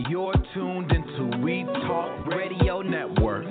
You're tuned into We Talk Radio Network.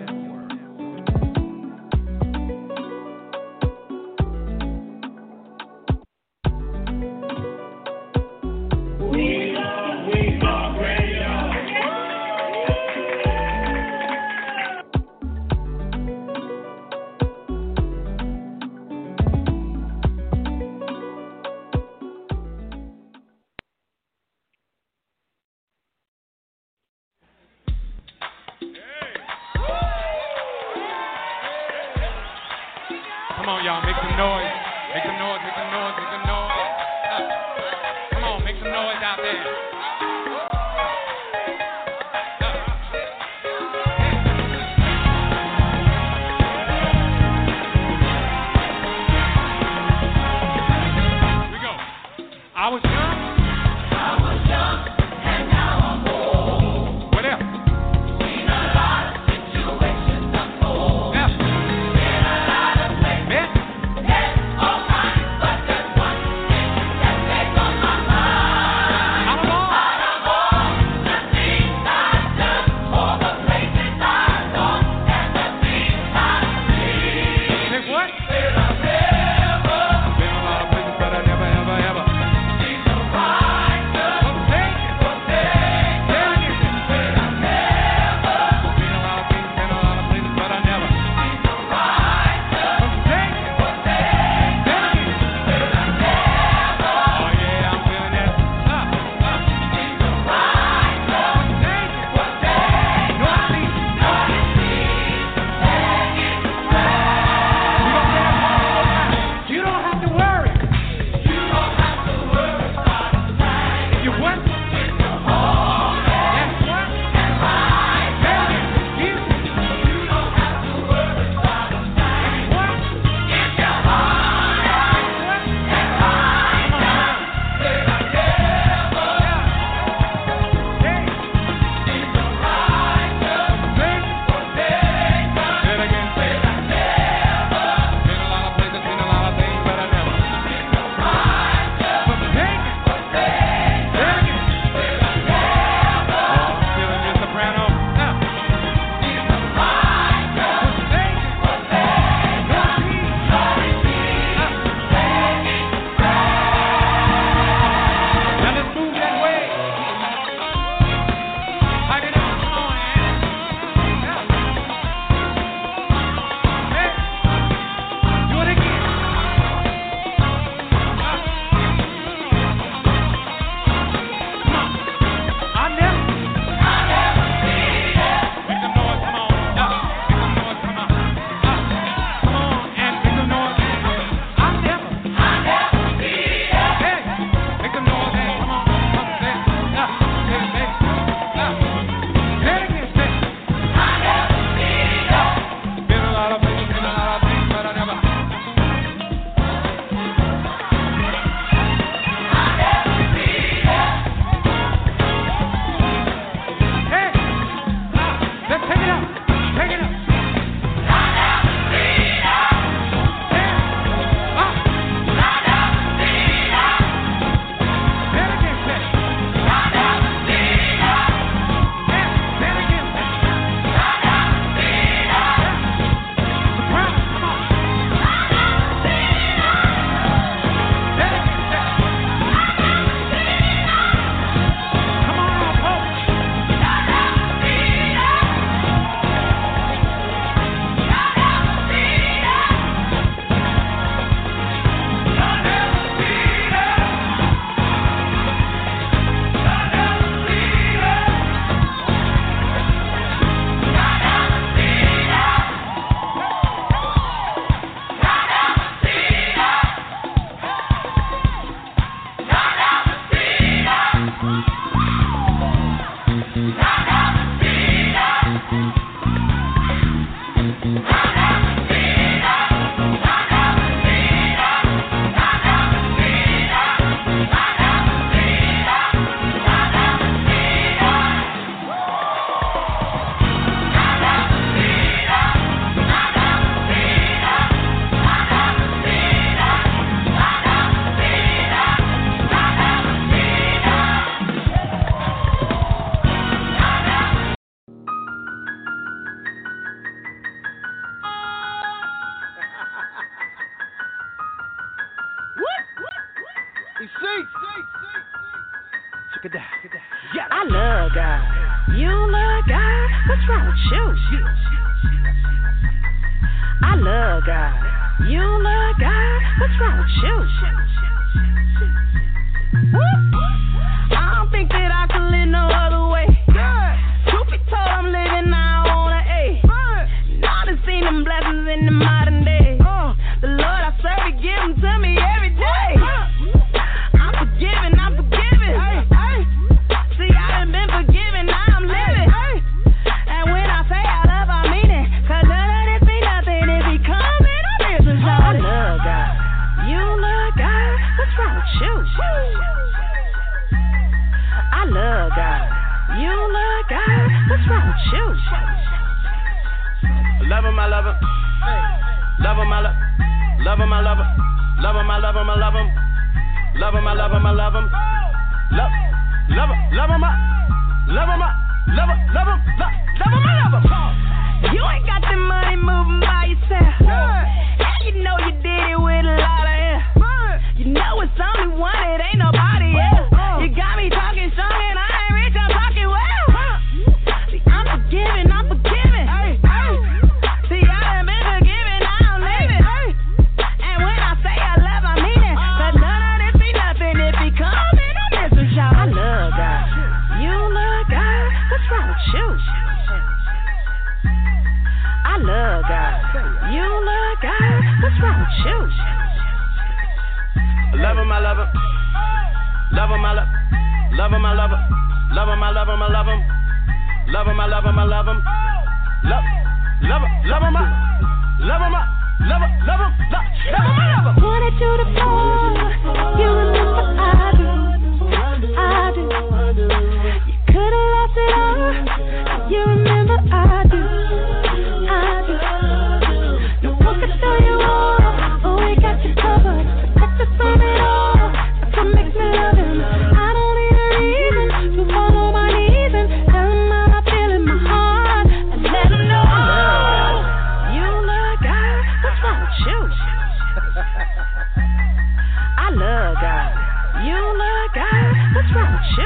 Come on, y'all, make some noise. Make some noise, make some noise, make some noise. Come on, make some noise out there. Here we go. I was young. And now I'm old. What else? Seen a lot of situations unfold. Yeah. Been a lot of places. Yeah. Yes, all kinds, but there's one thing that stays on my mind. Out of all. Out of all the things I've done, all the places I've gone, and the things I've seen. Say what? Will I never Been a lot of places, but I never, ever, ever. see the right Check it out. I love God. You love God? What's wrong with you? I love God. You love God? What's wrong with you? I don't think that I could live no other way. Truth be told, I'm living now on an A. Now to see them blessings in the modern day. The Lord I serve, He give them to me every day. I'm forgiven, I'm forgiven. See, I done been forgiven, now I'm living. And when I say I love, I mean it. Cause none of this be nothing if He coming on this and I love God. You love God? What's wrong with you? I love God. You love God? What's wrong with you? Love him, I love him. Love him, I love him. Love him, I love him. Love him, I love him, I love him. Love him, I love him, I love him. Love him, I love him, love him, love him, love him, I love him. You ain't got the money moving by yourself. And you know you did it with a lot of air. You know it's only one, it ain't nobody else. You got me talking strong and I ain't rich, I'm talking well. See, I'm forgiving, I'm forgiving. See, I done been forgiven, now I'm living. And when I say I love, I mean it. Cause none of this be nothing if He coming on this and shout. I love God. You love God? What's wrong with you? I love God. You love God? What's wrong with you? Love him, I love him. Love him, I love him. Love him, I love him. Love him, I love him, I love him. Love him, I love him, I love him. Love him, love him, love him, love him, love him, love him, I love him. Wanted you to fall. You remember I do. You could've lost it all. You remember I do. No one can throw you off. Oh, we got you covered. Protect us from it all. That's what makes me love Him. I don't need a reason to fall on my knees and tell Him how I feel in my heart and let Him know. You love God. What's wrong with you? I love God. You love God. What's wrong with you?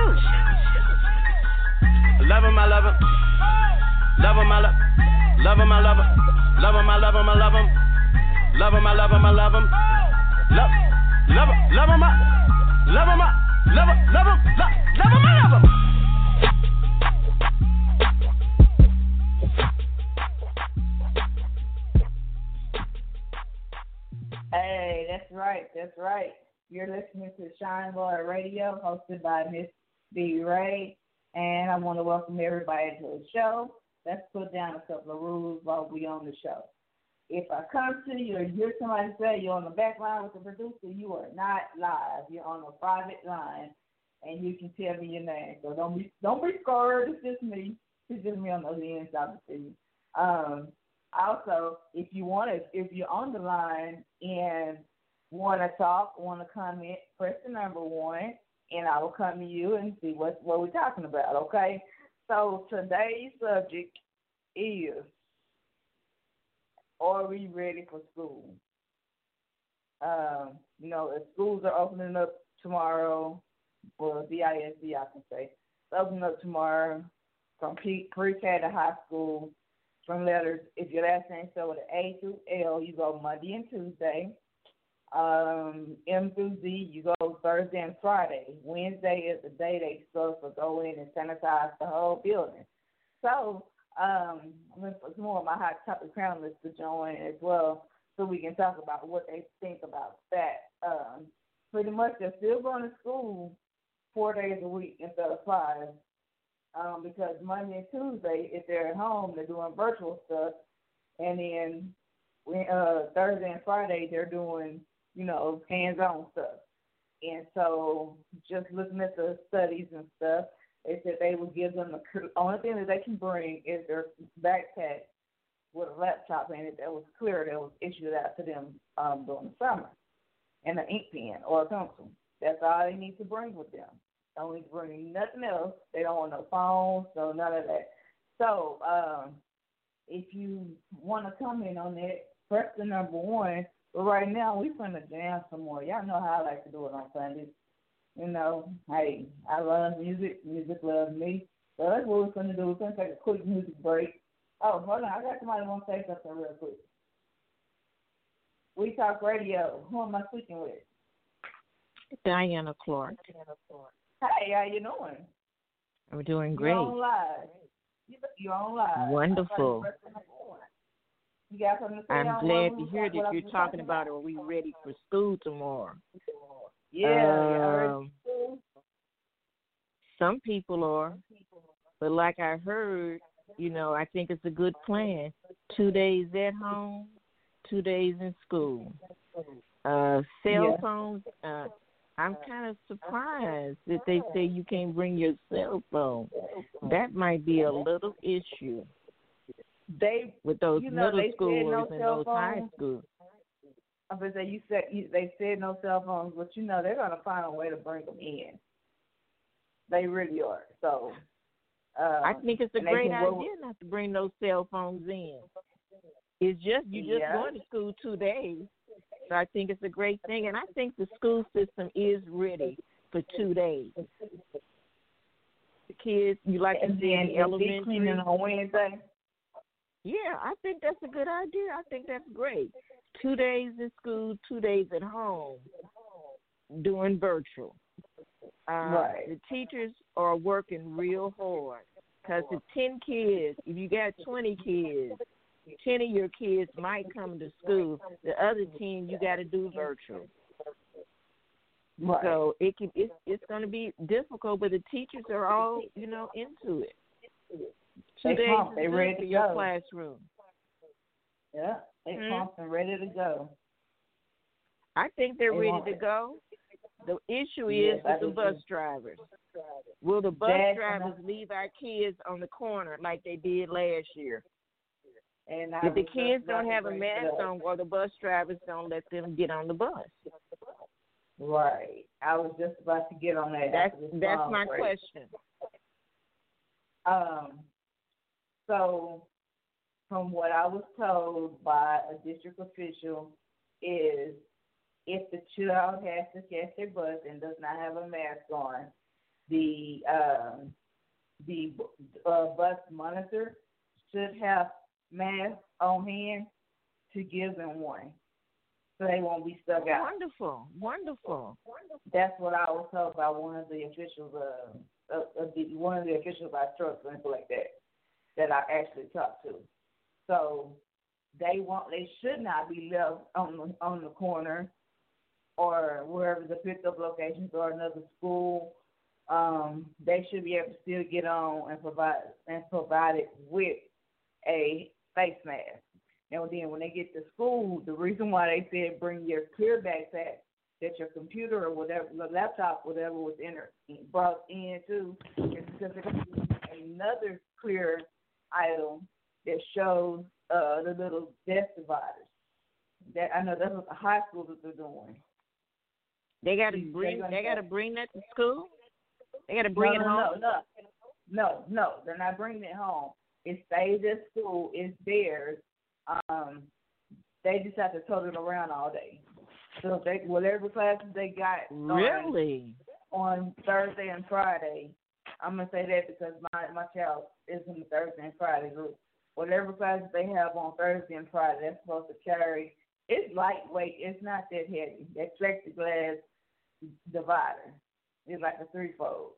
Love him, I love him. Love him, I love him. Love him, I love him. Love him, I love him, I love him. Love him, I love him, I love him. Love him, love him, love him, love him, love him, love him, love him, I love him. Hey, that's right, that's right. You're listening to Shine Boy Radio, hosted by Miss B. Ray, and I want to welcome everybody to the show. Let's put down a couple of rules while we're on the show. If I come to you or you hear somebody say you're on the back line with the producer, you are not live. You're on a private line, and you can tell me your name. So don't be scared. It's just me. It's just me on the end talking to you. Also, if you're on the line and want to talk, want to comment, press the number 1, and I will come to you and see what we're talking about. Okay. So today's subject is, are we ready for school? If schools are opening up tomorrow, or DISD, I can say, it's opening up tomorrow from pre-K to high school, from letters. If your last name starts with an A through L, you go Monday and Tuesday. M through Z, you go Thursday and Friday. Wednesday is the day they supposed to go in and sanitize the whole building. So I'm going to put more of my hot topic panelists to join as well, so we can talk about what they think about that. Pretty much they're still going to school 4 days a week instead of 5, because Monday and Tuesday, if they're at home, they're doing virtual stuff, and then Thursday and Friday they're doing, hands-on stuff. And so just looking at the studies and stuff, they said they would give them the only thing that they can bring is their backpack with a laptop in it that was clear, that was issued out to them during the summer, and an ink pen or a pencil. That's all they need to bring with them. They don't need to bring nothing else. They don't want no phones, so none of that. So if you want to comment on that, press the number 1. But right now, we're going to jam some more. Y'all know how I like to do it on Sundays. You know, hey, I love music. Music loves me. So that's what we're going to do. We're going to take a quick music break. Oh, hold on. I got somebody who wants to say something real quick. We Talk Radio. Who am I speaking with? Diana Clark. Hey, how you doing? I'm doing great. You're on live. You're on live. Wonderful. You got something to say? I'm glad to hear that you're talking about are we ready for school tomorrow? Yeah. Some people are, but like I heard, you know, I think it's a good plan. 2 days at home, 2 days in school. Cell phones, I'm kind of surprised that they say you can't bring your cell phone. That might be a little issue with those middle schoolers and those high schools. I'm going to say, they said no cell phones, but, you know, they're going to find a way to bring them in. They really are. So I think it's a great idea not to bring those cell phones in. It's just, you're just going to school 2 days. So I think it's a great thing. And I think the school system is ready for 2 days. The kids, you like to see in the elementary. Cleaning on Wednesday. Yeah, I think that's a good idea. I think that's great. 2 days in school, 2 days at home, doing virtual. Right. The teachers are working real hard because the 10 kids, if you got 20 kids, 10 of your kids might come to school. The other 10 you got to do virtual. Right. So it's going to be difficult, but the teachers are all, you know, into it. 2 days they ready to your go. classroom. Yeah, they pumped and ready to go. I think they're ready to go. The issue is with the bus drivers. Will the bus drivers leave our kids on the corner like they did last year? And if the kids don't have a mask on, or the bus drivers don't let them get on the bus. Right. I was just about to get on that. That's my question. So, from what I was told by a district official, is if the child has to catch their bus and does not have a mask on, the bus monitor should have masks on hand to give them one, so they won't be stuck out. Wonderful. That's what I was told by one of the officials. One of the officials I trust and stuff like that I actually talked to. So they should not be left on the corner or wherever the pickup locations are, another school. They should be able to still get on and provide it with a face mask. And then when they get to school, the reason why they said bring your clear backpack, that your computer or whatever, the laptop, whatever was brought in too, is because they're going to do another clear item that shows the little desk dividers. That I know that's what the high schools are doing. They got to bring that to school. They got to bring it home. No, they're not bringing it home. It stays at school. It's theirs. They just have to tote it around all day. So whatever classes they got on Thursday and Friday, I'm gonna say that because my child is in the Thursday and Friday group. Whatever classes they have on Thursday and Friday, they're supposed to carry. It's lightweight. It's not that heavy. That plexiglass divider is like a 3-fold.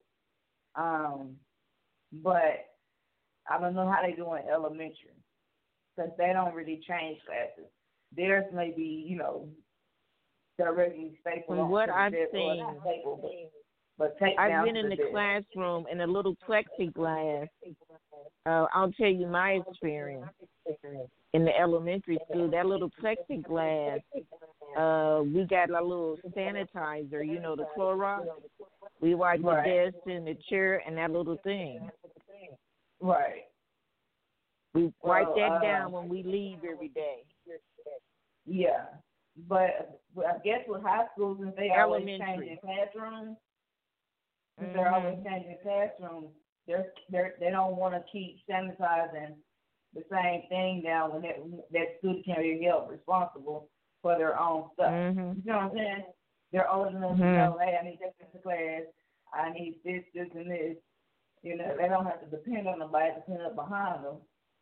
But I don't know how they do in elementary because they don't really change classes. Theirs may be, directly stapled. From what I've seen, I've been in the classroom in a little plexiglass. I'll tell you my experience in the elementary school. That little plexiglass, we got a little sanitizer, the Clorox. We wipe the desk and the chair and that little thing. Right. We wipe that down when we leave every day. Yeah. But I guess with high schools, since they always changing classrooms, they're always changing classrooms, they don't want to keep sanitizing the same thing down when that student can be held responsible for their own stuff. Mm-hmm. You know what I'm saying? they're old enough to know, hey, I need this in the class. I need this, and this. You know, they don't have to depend on nobody to put up behind them.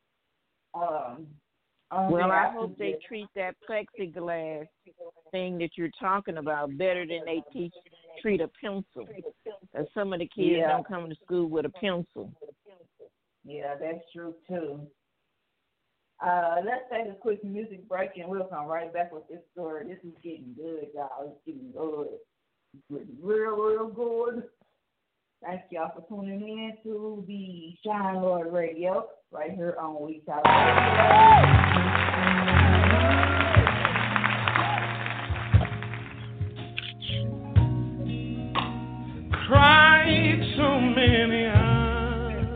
Well, I hope they treat that plexiglass thing that you're talking about better than they treat a pencil. Some of the kids don't come to school with a pencil. Yeah, that's true, too. Let's take a quick music break, and we'll come right back with this story. This is getting good, y'all. It's getting good. It's getting real, real good. Thank y'all for tuning in to the Shine Lord Radio right here on We Talk. Cried so many hours,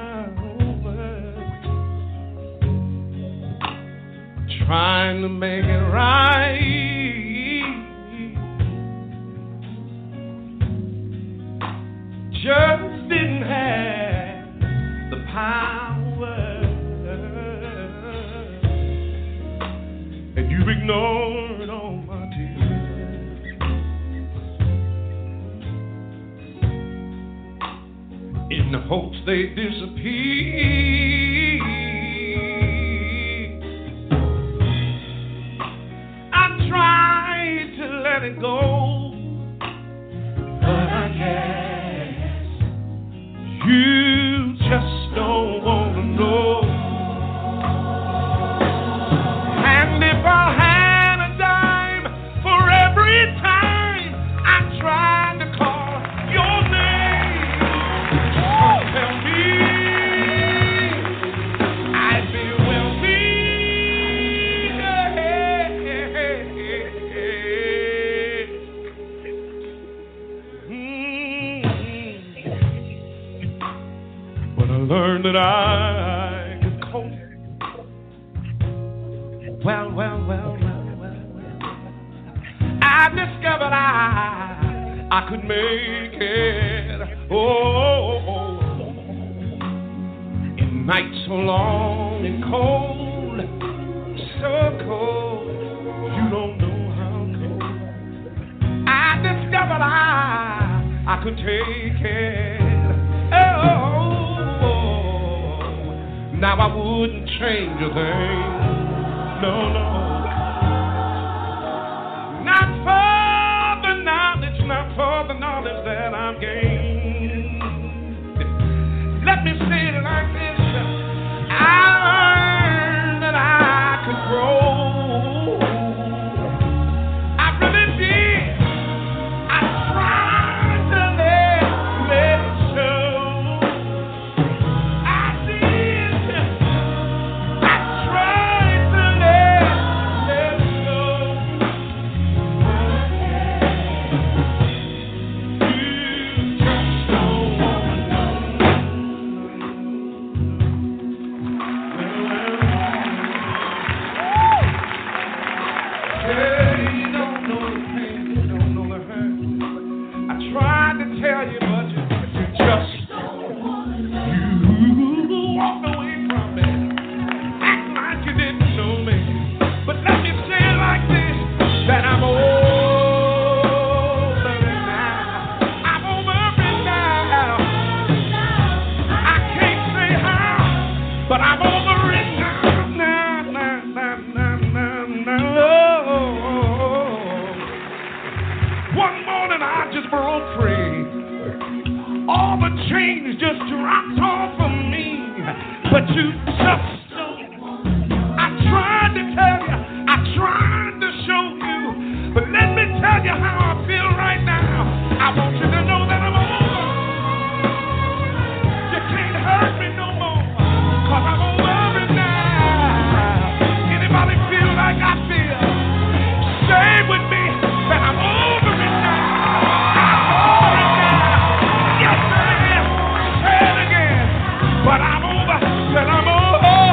trying to make it right. Just didn't have the power, and you've ignored all my tears in the hopes they disappear. I tried to let it go, but I can't. You just don't want to know. And if I had a dime for every time I tried to call your name, tell me I'd be wealthy. Learned that I could cope. Well. I discovered I could make it. Oh, in nights so long and cold, so cold, you don't know how cold. I discovered I could take it. Oh. Now I wouldn't change a thing, no. Not for the knowledge that I've gained. Let me say it like this, I learned that I could grow. I really did. I tried to let it show. But I'm over,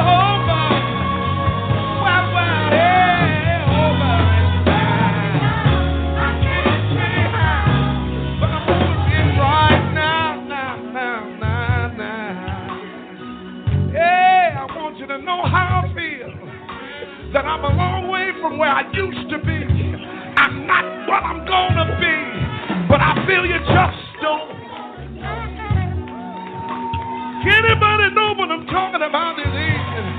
know? Can anybody know what I'm talking about this evening?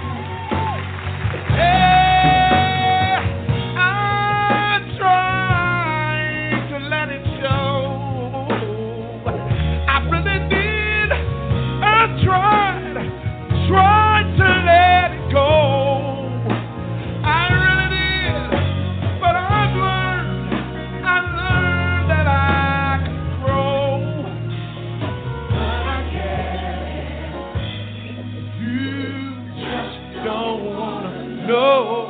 Hey, I tried to let it show. I really did. I tried to let it go. I really did. But I've learned that I can grow. But I can't. You just don't wanna know.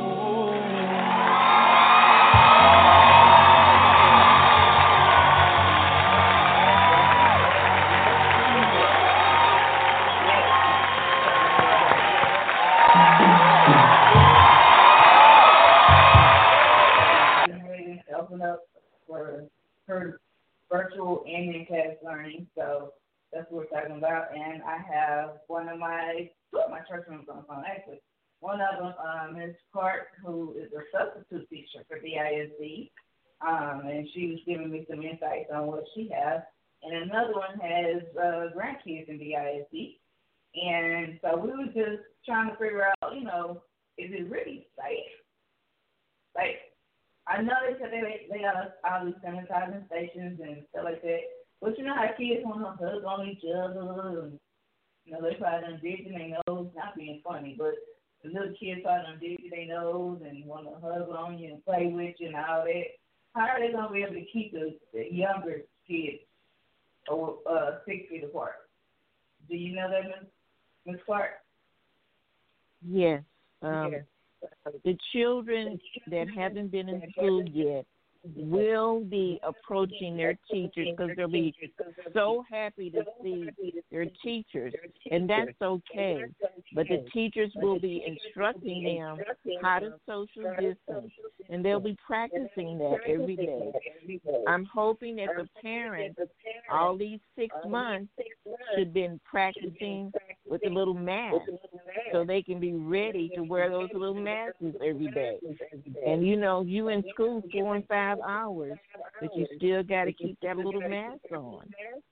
Open up for her virtual and in-class learning, so that's what we're talking about. And I have one of my church members on the phone, actually. One of them, Ms. Clark, who is a substitute teacher for DISD, and she was giving me some insights on what she has. And another one has grandkids in DISD. And so we were just trying to figure out, is it really safe? Like, I know they said they got all these sanitizing stations and stuff like that, but you know how kids want to hug on each other, and they probably done digging their nose, not being funny, but the little kids probably done digging their nose and want to hug on you and play with you and all that. How are they going to be able to keep the younger kids 6 feet apart? Do you know that, Ms. Clark? Yes. The children that haven't been in school yet will be approaching their teachers because they'll be so happy to see their teachers, and that's okay. But the teachers will be instructing them how to social distance, and they'll be practicing that every day. I'm hoping that the parents, all these 6 months, should have been practicing with the little mask so they can be ready to wear those little masks every day. And, you in school 4 and 5 hours, but you still got to keep that little mask on.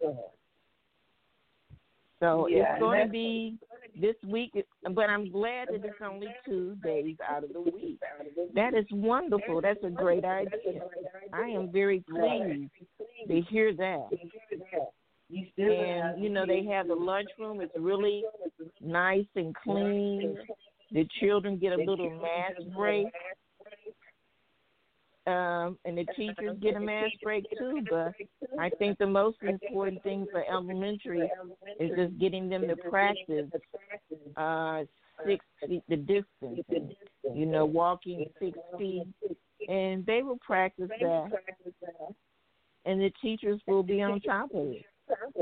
So it's going to be this week, but I'm glad that it's only 2 days out of the week. That is wonderful. That's a great idea. I am very pleased to hear that. And, they have the lunchroom. It's really nice and clean. The children get a little mask break. And the teachers get a mask break too, but I think the most important thing for elementary is just getting them to practice 6 feet, the distance, walking 6 feet, and they will practice that, and the teachers will be on top of it.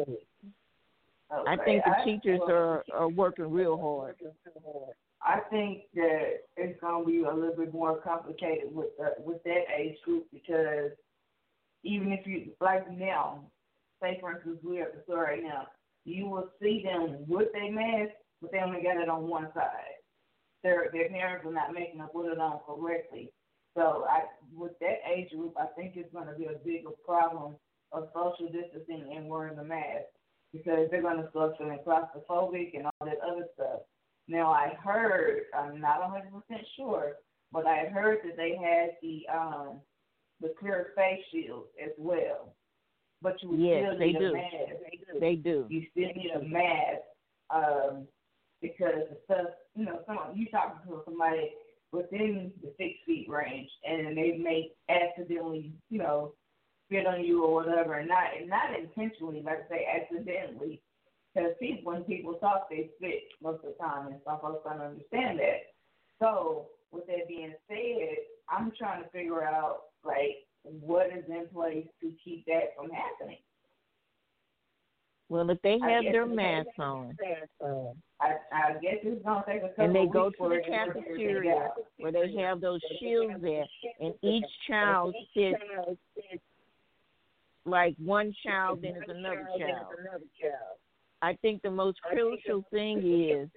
I think the teachers are working real hard. I think that it's going to be a little bit more complicated with that age group because even if you, like now, say for instance, we're at the store right now, you will see them with their mask, but they only got it on one side. Their parents are not making them put it on correctly. So with that age group, I think it's going to be a bigger problem of social distancing and wearing the mask because they're going to start feeling claustrophobic and all that other stuff. Now, I heard, I'm not 100% sure, but I heard that they had the clear face shield as well. But you still need a mask. They do. You still need a mask because the stuff, you talking to somebody within the 6 feet range, and they may accidentally, spit on you or whatever, and not intentionally, like I say, accidentally. Because when people talk, they spit most of the time, and some folks don't understand that. So, with that being said, I'm trying to figure out, what is in place to keep that from happening. Well, if they have their masks on, I guess it's going to take a couple and they of go weeks to the cafeteria where they have those shields there, and each child sits like one child, then it's another child. I think the most crucial thing is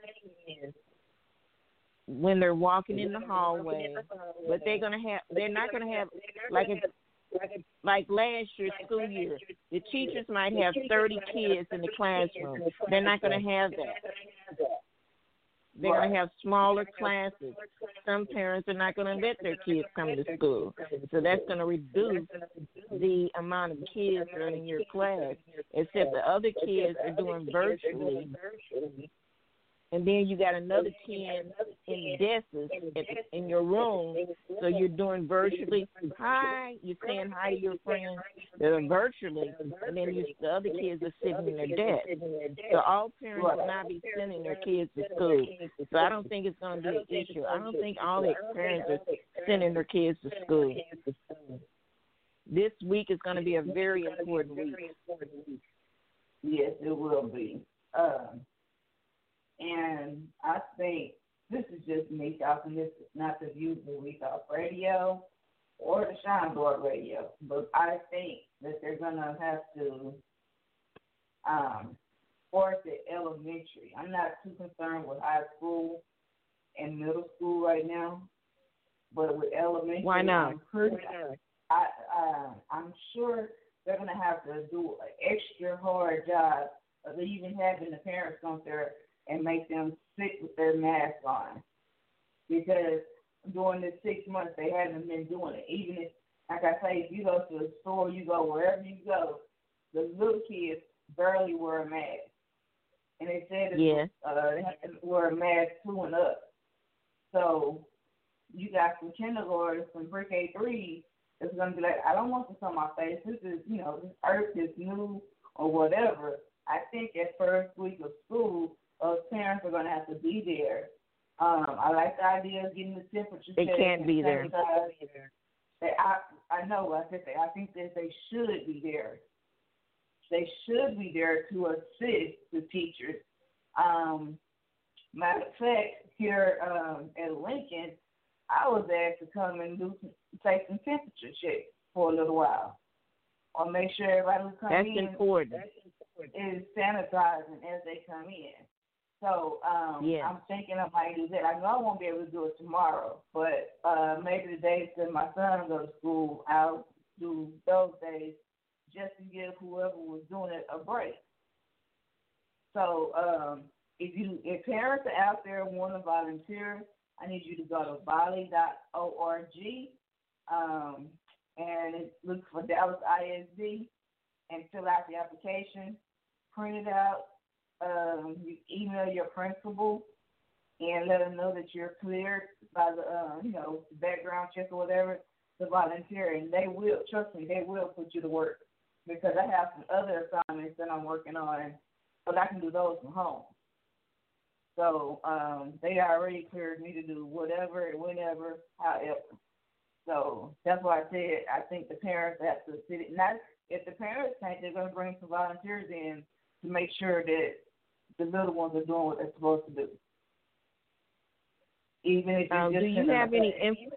when they're walking in the hallway, but they're not going to have, like like last year's school year, the teachers might have 30 kids in the classroom. They're not going to have that. They're going to have smaller classes. Some parents are not going to let their kids come to school. So that's going to reduce the amount of kids that are in your class, except the other kids are doing virtually. And then you got another 10 in desks in your room, so you're doing virtually. Hi, you're saying hi to your friends that are virtually, and then the other kids are sitting in their desk. So all parents will not be sending their kids to school. So I don't think it's going to be an issue. I don't think all the parents are sending their kids to school. This week is going to be a very important week. Yes, it will be. And I think this is just me talking. This is not the View the Week Off Radio or the Shine Board Radio, but I think that they're going to have to force it elementary. I'm not too concerned with high school and middle school right now, but with elementary, why not? I'm sure they're going to have to do an extra hard job of even having the parents come there and make them sit with their mask on. Because during the 6 months, they haven't been doing it. Even if, like I say, if you go to the store, you go wherever you go, the little kids barely wear a mask. And they said they have to wear a mask 2 and up. So you got some kindergartens, some pre-K3, it's going to be like, I don't want this on my face. This is, this earth is new or whatever. I think at first week of school, parents are going to have to be there. I like the idea of getting the temperature. They can't be there. I know, like I said, I think that they should be there. They should be there to assist the teachers. Matter of fact, here at Lincoln, I was asked to come and take some temperature checks for a little while, or make sure everybody who comes in is sanitizing as they come in. So I'm thinking I might do that. I know I won't be able to do it tomorrow, but maybe the days that my son goes to school, I'll do those days just to give whoever was doing it a break. So if parents are out there and want to volunteer, I need you to go to volley.org and look for Dallas ISD and fill out the application, print it out. You email your principal and let them know that you're cleared by the background check or whatever to volunteer, and they will, trust me, they will put you to work, because I have some other assignments that I'm working on, but I can do those from home. So they already cleared me to do whatever, whenever, however. So that's why I said I think the parents have to sit it. Not if the parents think they're going to bring some volunteers in to make sure that the little ones are doing what they're supposed to do. Even if you do you have any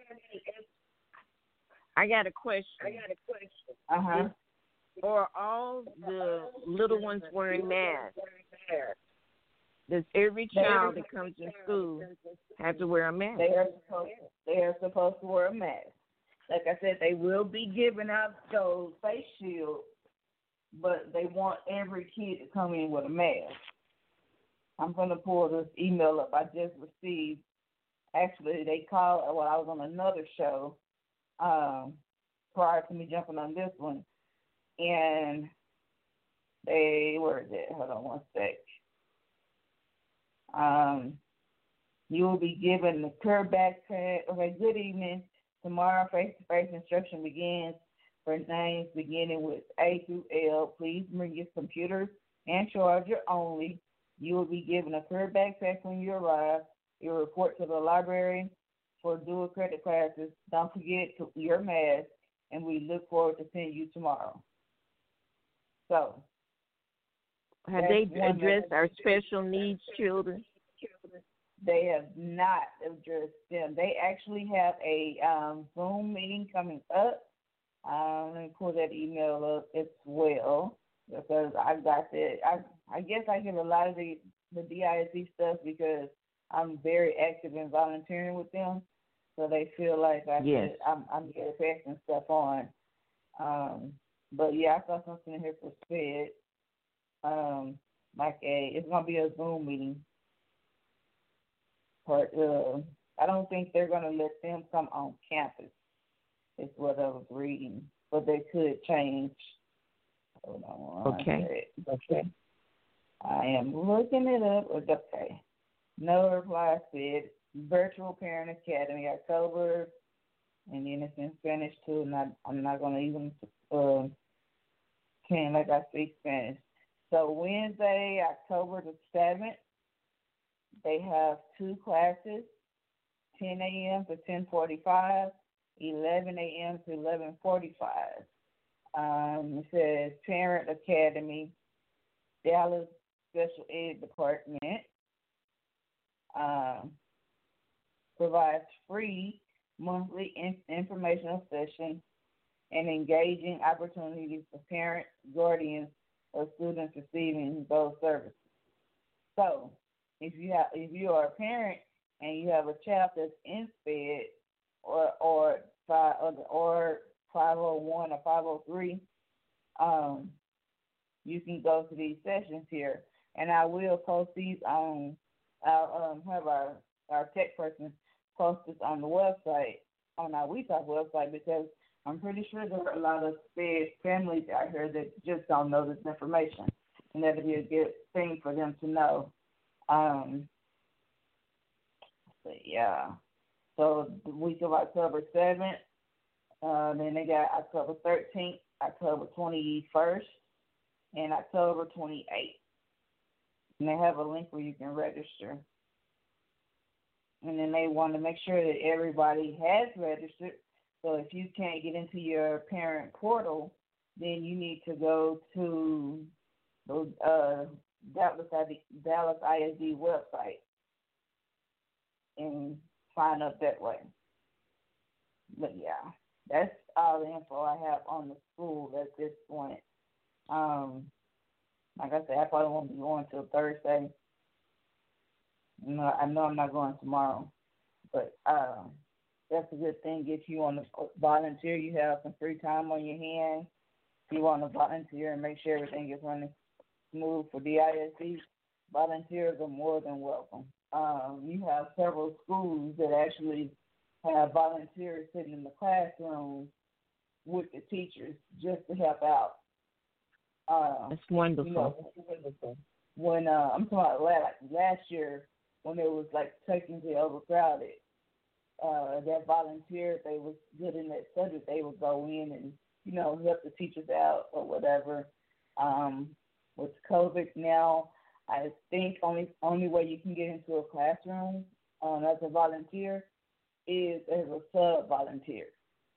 I got a question. Uh-huh. Are all the little ones wearing masks? Does every child that comes to school have to wear a mask? They are supposed to wear a mask. Like I said, they will be giving out those face shields, but they want every kid to come in with a mask. I'm going to pull this email up I just received. Actually, they called while I was on another show prior to me jumping on this one. And where is it? Hold on one sec. You will be given the clear backpack. Okay, good evening. Tomorrow, face-to-face instruction begins for names beginning with A through L. Please bring your computer and charger only. You will be given a clear backpack when you arrive. You'll report to the library for dual credit classes. Don't forget your mask, and we look forward to seeing you tomorrow. So, have they addressed our special needs children? They have not addressed them. They actually have a Zoom meeting coming up. Let me pull that email up as well, because I got that. I guess I get a lot of the DISC stuff because I'm very active in volunteering with them, so they feel like I'm there passing stuff on. But yeah, I saw something in here for SPED. It's gonna be a Zoom meeting. But I don't think they're gonna let them come on campus. Is what I was reading, but they could change. Hold on. Okay. Okay. I am looking it up. Okay. No reply said Virtual Parent Academy, October, and then it's in Spanish too. I'm not gonna even pretend like I speak Spanish. So Wednesday, October the 7th, they have 2 classes, 10 a.m. to 10:45, 11 a.m. to 11:45. It says Parent Academy, Dallas Special Ed Department. Provides free monthly informational sessions and engaging opportunities for parents, guardians, or students receiving those services. So, if you are a parent and you have a child that's in SPED or 501 or 503, you can go to these sessions here, and I will post these on. I'll have our tech person post this on the website, on our WeTalk website, because I'm pretty sure there are a lot of SPED families out here that just don't know this information, and that'll be a good thing for them to know. But yeah, so the week of October 7th, then they got October 13th, October 21st, and October 28th. And they have a link where you can register. And then they want to make sure that everybody has registered. So if you can't get into your parent portal, then you need to go to the Dallas ISD website and sign up that way. But yeah, that's all the info I have on the school at this point. Like I said, I probably won't be going till Thursday. No, I know I'm not going tomorrow, but that's a good thing. Get you on the volunteer. You have some free time on your hands. If you want to volunteer and make sure everything is running smooth for DISD, volunteers are more than welcome. You have several schools that actually have volunteers sitting in the classroom with the teachers just to help out. That's wonderful. You know, when I'm talking about last year, when it was like technically overcrowded, that volunteer, if they was good in that subject, they would go in and, you know, help the teachers out or whatever. With COVID now, I think only way you can get into a classroom as a volunteer is as a sub-volunteer,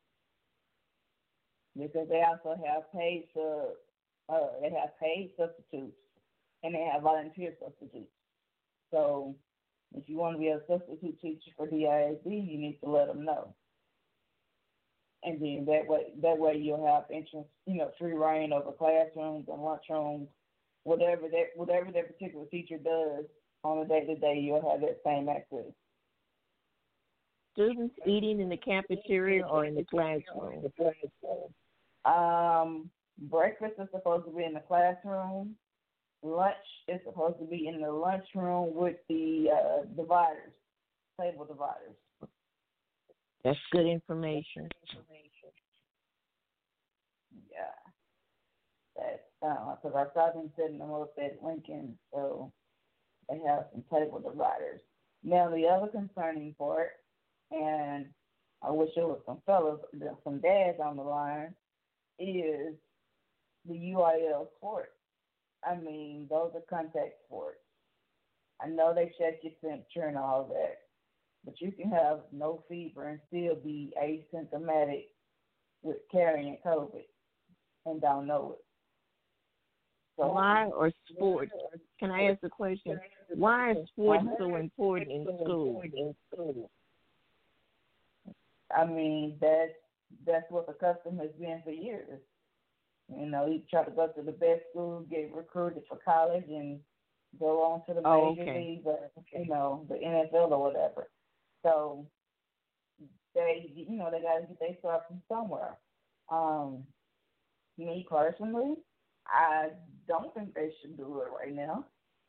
because they also have paid substitutes and they have volunteer substitutes. So if you want to be a substitute teacher for DISD, you need to let them know. And then that way you'll have entrance, you know, free reign over classrooms and lunchrooms, whatever that particular teacher does on a day-to-day, you'll have that same access. Students eating in the cafeteria or in the classroom? Breakfast is supposed to be in the classroom. Lunch is supposed to be in the lunchroom with the dividers, table dividers. That's good information. Yeah. Because I saw them setting them up at Lincoln, so they have some table dividers. Now, the other concerning part, and I wish there was some dads on the line, is the UIL sports. I mean, those are contact sports. I know they check your temperature and all that, but you can have no fever and still be asymptomatic with carrying COVID and don't know it. So, why are sports? Can I ask a question? Why are sports so important in school? I mean, that's what the custom has been for years. You know, you try to go to the best school, get recruited for college, and go on to the major leagues, or, you know, the NFL or whatever. So they got to get their start from somewhere. me personally, I don't think they should do it right now.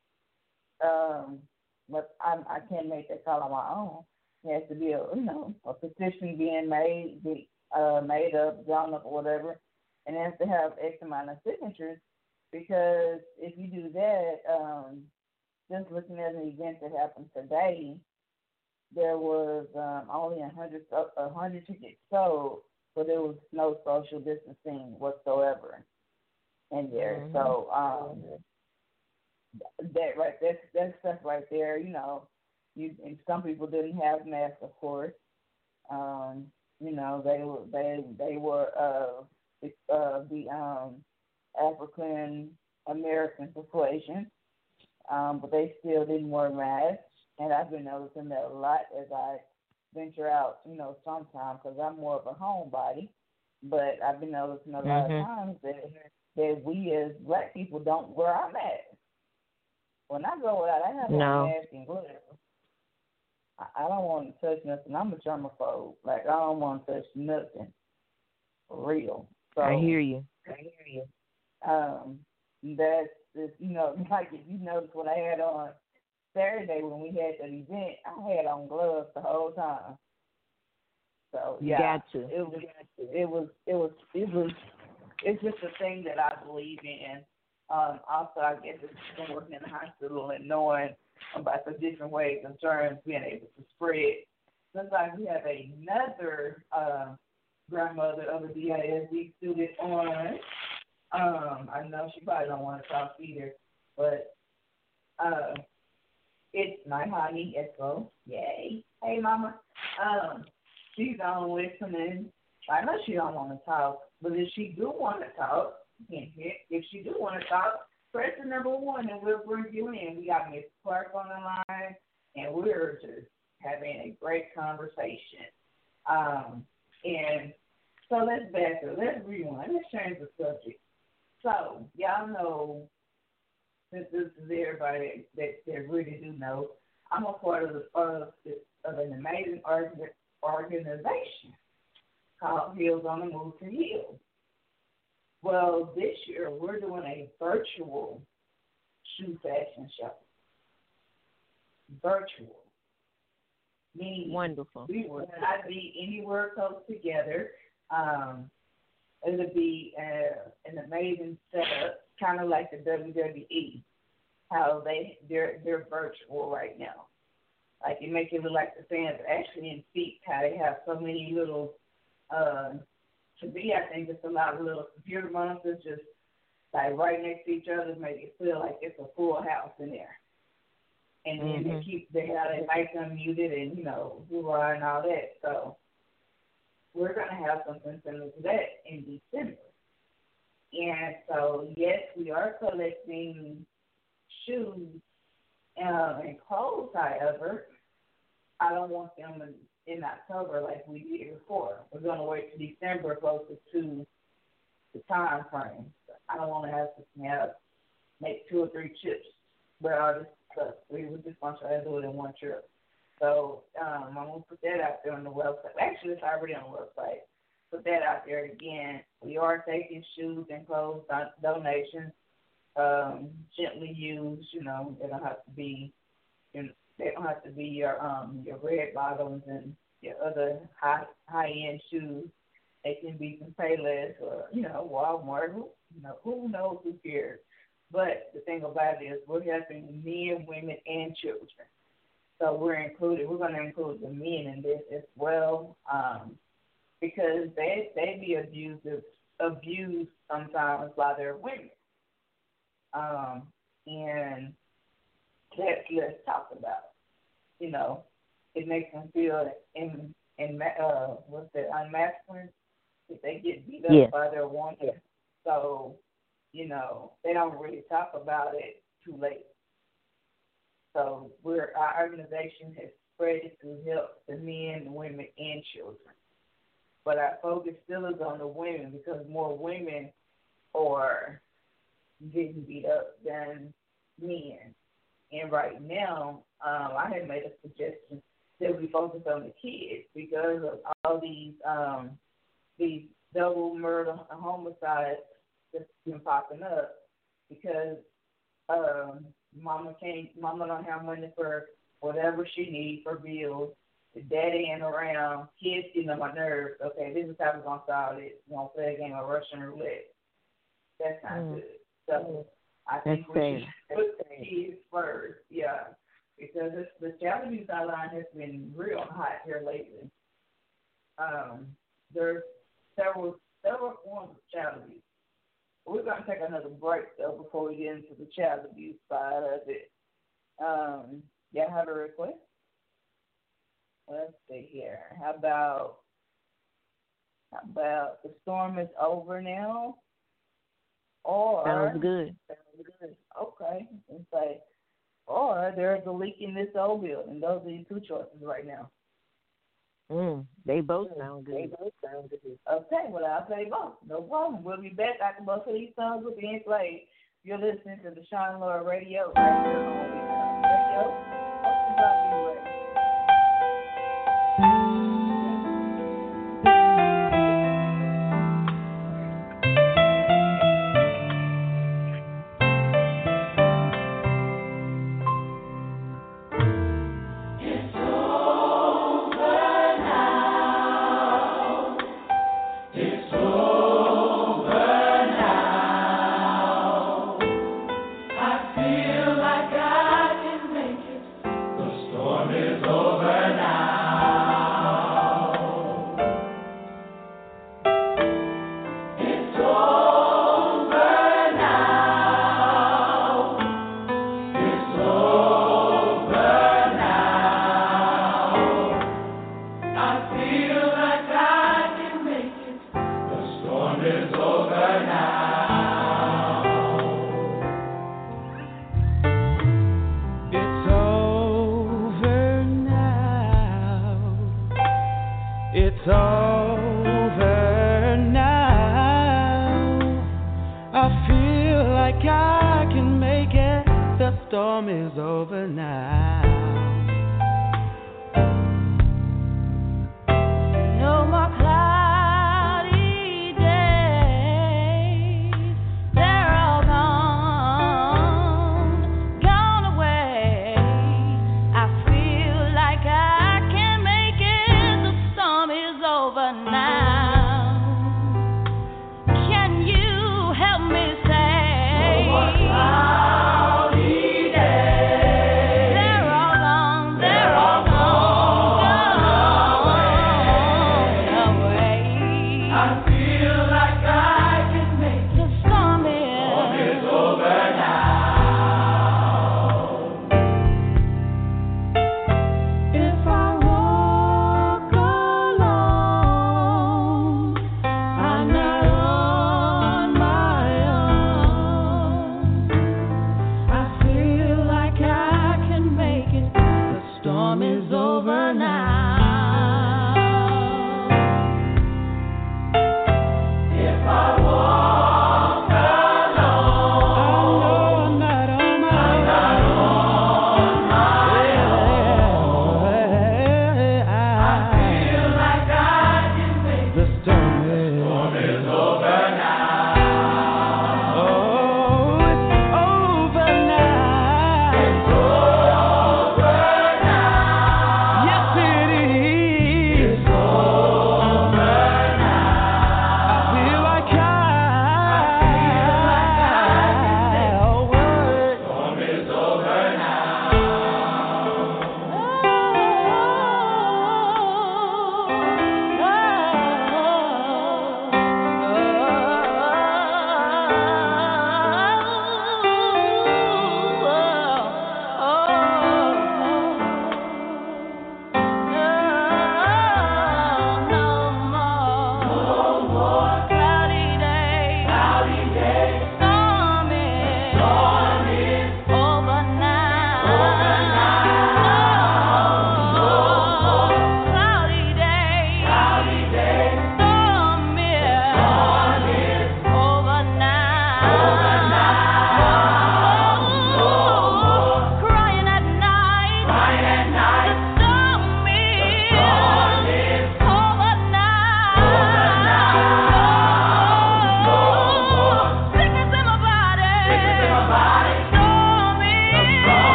But I can't make that call on my own. There has to be a petition being made up, drawn up, or whatever, and it has to have X amount of signatures. Because if you do that, just looking at an event that happened today, there was only 100 tickets sold, but there was no social distancing whatsoever in there. Mm-hmm. So that stuff right there, and some people didn't have masks, of course. They were the African American persuasion, but they still didn't wear masks. And I've been noticing that a lot as I venture out, sometimes, because I'm more of a homebody. But I've been noticing a lot of times that we as black people don't wear our masks. When I go out, I have a mask and gloves. I don't want to touch nothing. I'm a germaphobe. Like, I don't want to touch nothing. For real. So, I hear you. That's just, like if you notice what I had on Saturday when we had that event, I had on gloves the whole time. So yeah, gotcha. It's just a thing that I believe in. Also, I guess it's been working in the hospital and knowing about the different ways of germs being able to spread. Sometimes we have another grandmother of a DISD student on. I know she probably don't want to talk either, but it's my honey Echo. Yay. Hey, Mama. She's on listening. I know she don't want to talk, but if she do want to talk, if she do want to talk, press the number 1 and we'll bring you in. We got Miss Clark on the line, and we're just having a great conversation. And so let's back up. Let's rewind. Let's change the subject. So, y'all know, since this is everybody that really do know, I'm a part of an amazing organization called Heels on the Move to Heal. Well, this year we're doing a virtual shoe fashion show. Virtual. Meaning wonderful. We will not be anywhere close together. It'll be an amazing setup, kind of like the WWE, how they're virtual right now. Like, it makes it look like the fans are actually in seats, how they have so many little, to be, I think it's a lot of little computer monitors just like right next to each other, make it feel like it's a full house in there. And then they have their lights unmuted and, hoorah and all that. So we're going to have something similar to that in December. And so, yes, we are collecting shoes and clothes, however. I don't want them in October like we did before. We're going to wait till December closer to the time frame. I don't want to have to make 2 or 3 trips with all this stuff. We just want to try to do it in one trip. So I'm going to put that out there on the website. Actually, it's already on the website. Put that out there again. We are taking shoes and clothes donations, gently used. They don't have to be. They don't have to be your red bottoms and your other high end shoes. They can be some Payless or Walmart. Who knows? Who cares? But the thing about it is, we're helping men, women, and children. So we're going to include the men in this as well, because they be abused sometimes by their women. And let's talk about it. It makes them feel unmasculine if they get beat up by their woman. So, they don't really talk about it too late. So our organization has spread it to help the men, women, and children. But our focus still is on the women because more women are getting beat up than men. And right now, I had made a suggestion that we focus on the kids because of all these double murder homicides that's been popping up because mama don't have money for whatever she needs for bills. The daddy ain't around. Kids getting on my nerves. Okay, this is how we're gonna solve it. We're gonna play a game of Russian roulette. That's not good. So I think we should put the kids first. Yeah, because the child abuse hotline has been real hot here lately. There's several forms of child abuse. We're going to take another break, though, before we get into the child abuse side of it. Y'all have a request? Let's see here. How about the storm is over now? Or sounds good. Okay. And say, or there's a leak in this old building. Those are your two choices right now. They both sound good. Okay, well, I'll play both. No problem. We'll be back after both of these songs will be played. You're listening to the Sean Laura Radio right here on Weekend Radio. Hope you ready. They're all gone.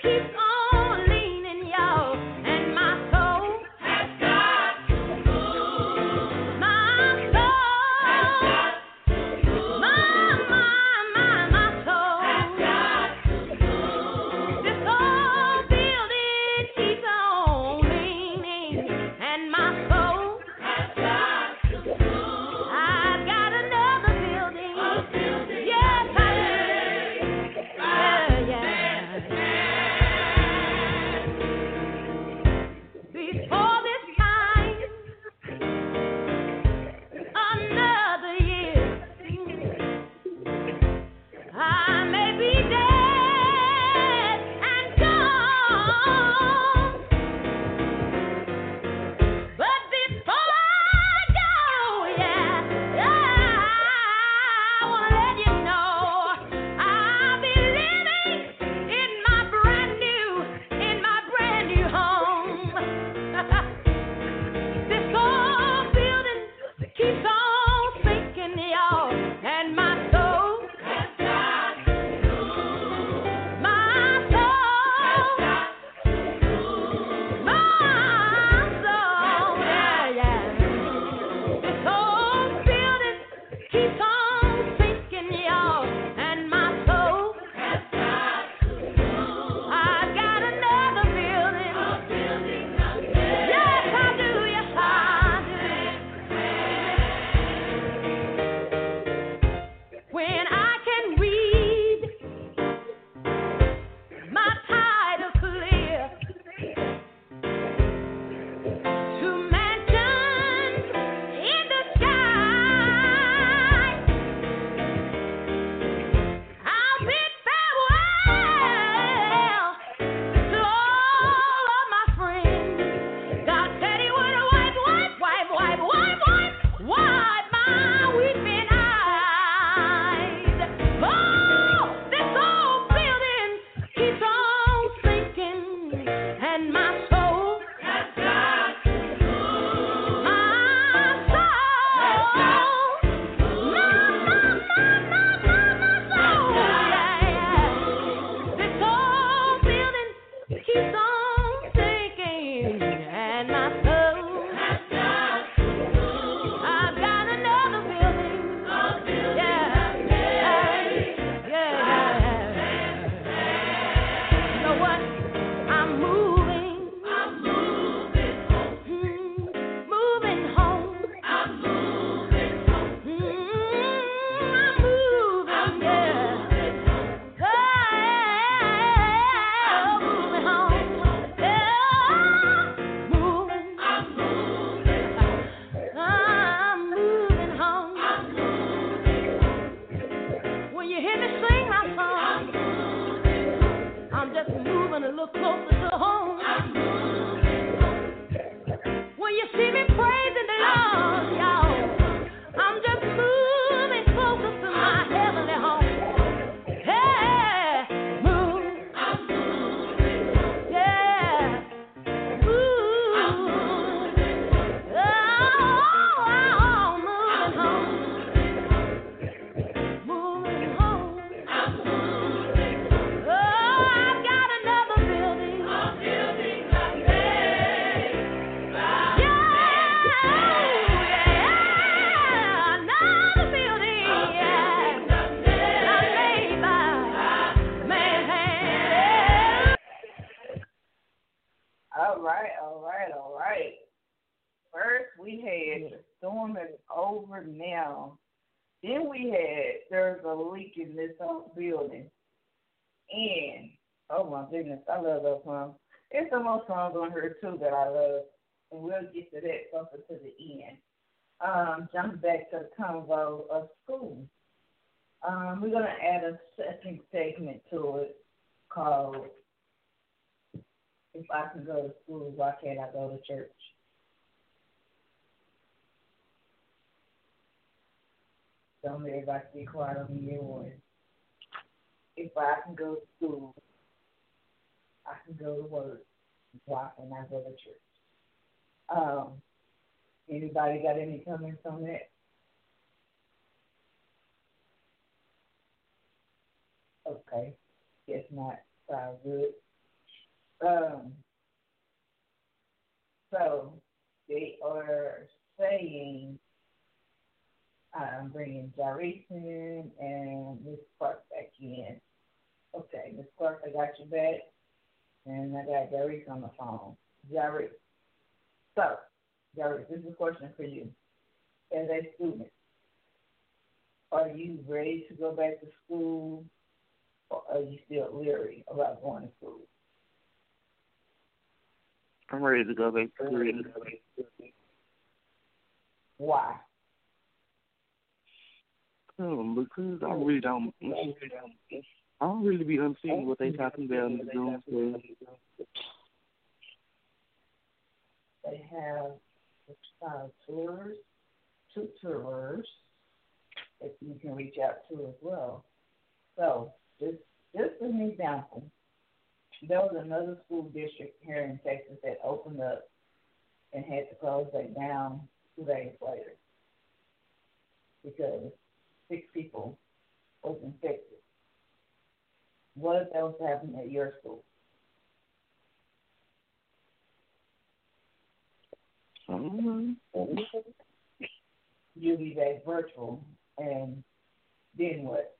keeps on leaning, y'all, and my soul has got to move. My soul has got to move. My soul has got to move. This old building keeps on leaning, and my soul has got to move. I've got another building. Yes, I do. Before this time, another year, I may be dead and gone, but before I go, I wanna let you know I'll be living in my brand new home. This old building keeps on sinking, y'all, and my soul has got to move. My soul has got to move. My soul, This old building keeps on sinking, y'all, and my soul has got to move. I've got another building. Yes, I do. Yes, I do. When I can read my title clear to mansions in the sky, I'll bid farewell to all of my friends. God said He would wipe my weeping eyes. Oh, this old building keeps on sinking, and my soul has got to move. My soul This old building keeps on sinking, and my soul has got to move. I've got another building. You know what? I'm moving. Moving home. I'm moving, moving home. I'm moving home. When you hear me sing my song, I'm just moving a little closer to home. When you see me praising the Lord, y'all, I'm just moving closer to my heavenly home. Hey, move. Yeah. Move. Moving home. Oh, I've got another building. Another building. Not made by man's hand. All right. First, we had the storm is over now. Then there's a leak in this whole building. And, oh my goodness, I love those songs. There's some more songs on here, too, that I love. And we'll get to that closer to the end. Jumping back to the convo of school. We're going to add a second segment to it called If I Can Go to School, Why Can't I Go to Church? Don't let everybody be quiet on me anyway. If I can go to school, I can go to work. Why can't I go to church? Anybody got any comments on that? Okay. Guess not. Sounds good. Um, so they are saying I'm bringing Jarison and Miss Clark back in. Okay, Miss Clark, I got you back, and I got Jarison on the phone. Jarison. So, Jarison, this is a question for you. As a student, are you ready to go back to school, or are you still leery about going to school? I'm ready to go back to school. Why? Because I really don't. I don't really be understanding what they talking about in the Zoom school. They have tutors that you can reach out to as well. So, just an example. There was another school district here in Texas that opened up and had to close it down 2 days later because 6 people was infected. What if that was happening at your school? You'll be back virtual, and then what?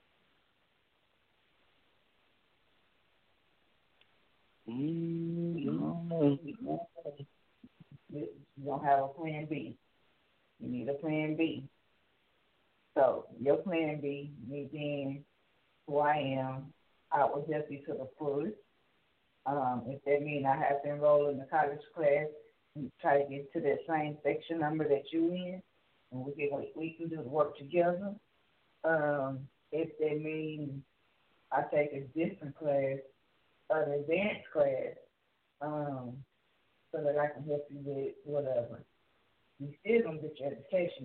You don't have a plan B. You need a plan B. So your plan B, me being who I am, I will help you to the fullest. If that means I have to enroll in the college class and try to get to that same section number that you in, and we can do the work together. If that means I take a different class, an advanced class, so that I can help you with whatever. You still gonna get your education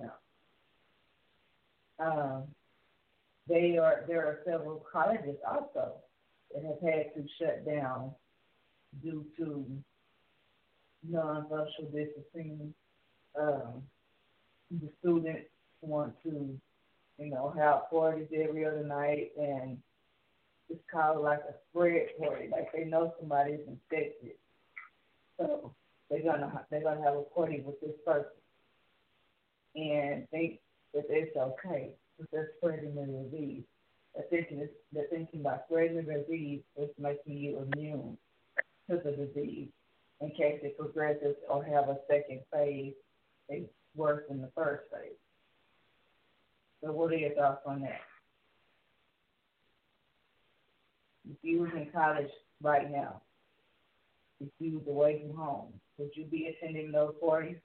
out. There are several colleges also that have had to shut down due to non-social distancing. The students want to, have parties every other night, and it's called like a spread party, like they know somebody's infected, so they're gonna have a party with this person and think that it's okay because they're spreading the disease. They're thinking by spreading the disease, it's making you immune to the disease in case it progresses or have a second phase. It's worse than the first phase. So what are your thoughts on that? If you was in college right now, if you was away from home, would you be attending those parties?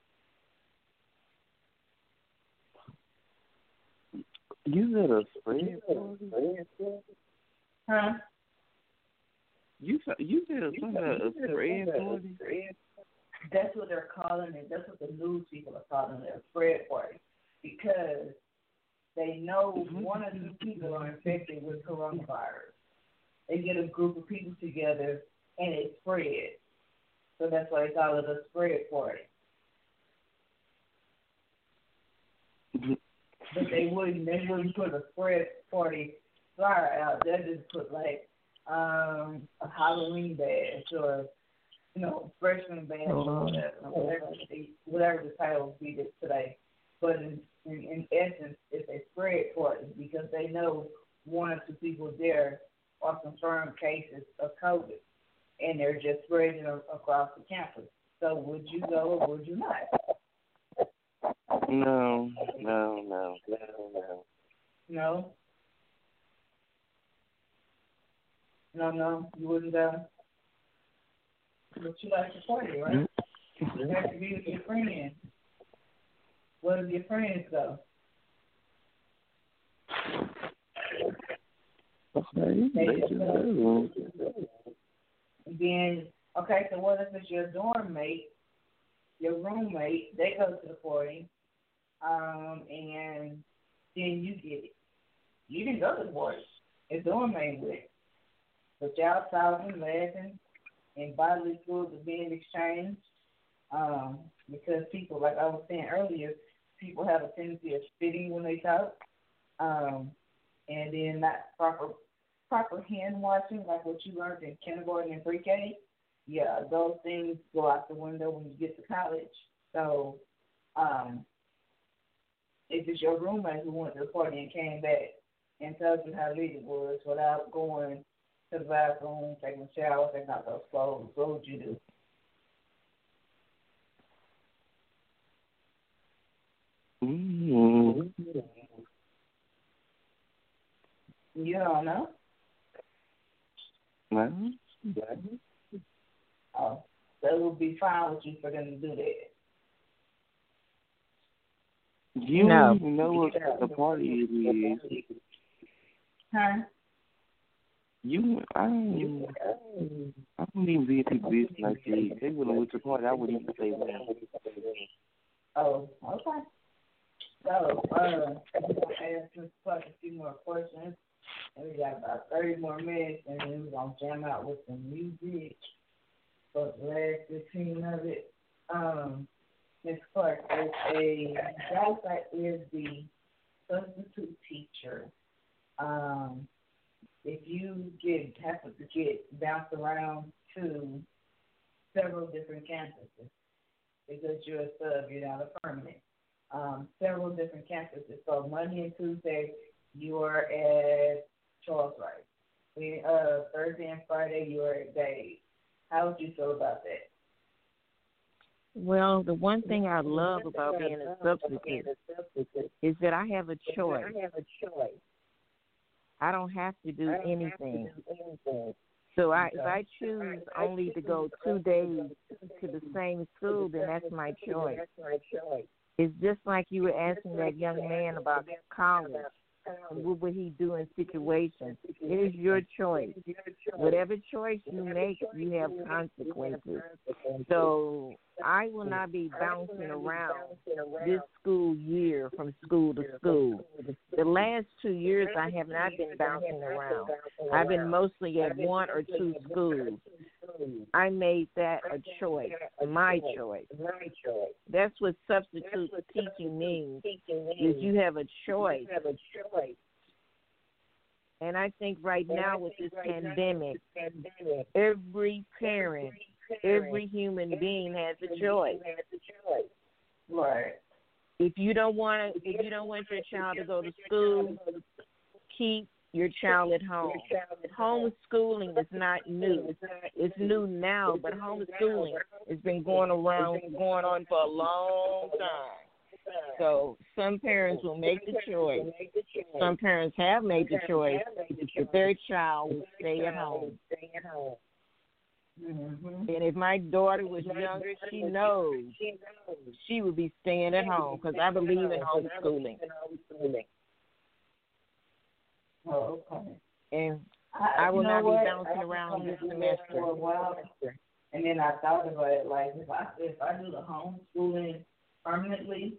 You said a spread party? Huh? You said something about a spread party? That's what they're calling it. That's what the news people are calling it, a spread party, because they know one or two people are infected with coronavirus. They get a group of people together and it spreads. So that's why they call it a spread party. But they wouldn't put a spread party flyer out. They just put like a Halloween badge or freshman badge or whatever the title would be today. But in essence, it's a spread party because they know one or two people there are confirmed cases of COVID, and they're just spreading across the campus. So would you go or would you not? No. No, you wouldn't go. But you like to party, right? You have to be with your friends. Where do your friends go? Okay, they just go. Then, okay, so what if it's your dorm mate, your roommate, they go to the party, and then you get it. You didn't go to the party. Your dorm mate went. But y'all talking, laughing, and bodily fluids are being exchanged, because people, like I was saying earlier, people have a tendency of spitting when they talk, and then not proper hand washing, like what you learned in kindergarten and pre-K. yeah, those things go out the window when you get to college. So, if it's your roommate who went to the party and came back and tells you how late it was without going to the bathroom, taking a shower, taking out those clothes, what would you do? Mm-hmm. You don't know? Well, Oh, so it would be fine with you for them to do that. you No. don't even know what the party is. Huh? I don't even be in people's business like that. If they wouldn't went to the party, I wouldn't even say when. Oh, okay. So, I'm going to ask Ms. Clark a few more questions. And we got about 30 more minutes, and then we're going to jam out with some music for the last 15 of it. Ms. Clark is the substitute teacher. If you have to get bounced around to several different campuses, because you're a sub, you're not a permanent. Several different campuses. So Monday and Tuesday, you are at Charles Wright. Then Thursday and Friday, you are at Dave. How would you feel about that? Well, the one thing I love about being a substitute is that I have a choice. I don't have to do anything. So if I choose only to go 2 days to the same school, then that's my choice. It's just like you were asking that young man about college. What would he do in situations? It is your choice. Whatever choice you make, you have consequences. So I will not be bouncing around this school year from school to school. The last 2 years, I have not been bouncing around. I've been mostly at 1 or 2 schools. I made that a choice, my choice. That's what substitute teaching means, is you have a choice. And I think right now with this pandemic, every parent, every human being has a choice. Right. If you don't want your child to go to school, keep your child at home. Homeschooling is not new. It's new now, but homeschooling has been going on for a long time. So some parents will make the choice. Some parents have made the choice that their child will stay at home. Mm-hmm. And if my daughter was younger, she knows she would be staying at home because I believe in homeschooling. Oh, okay. And I will not be bouncing around this semester. For a while, and then I thought about it, like if I do the homeschooling permanently,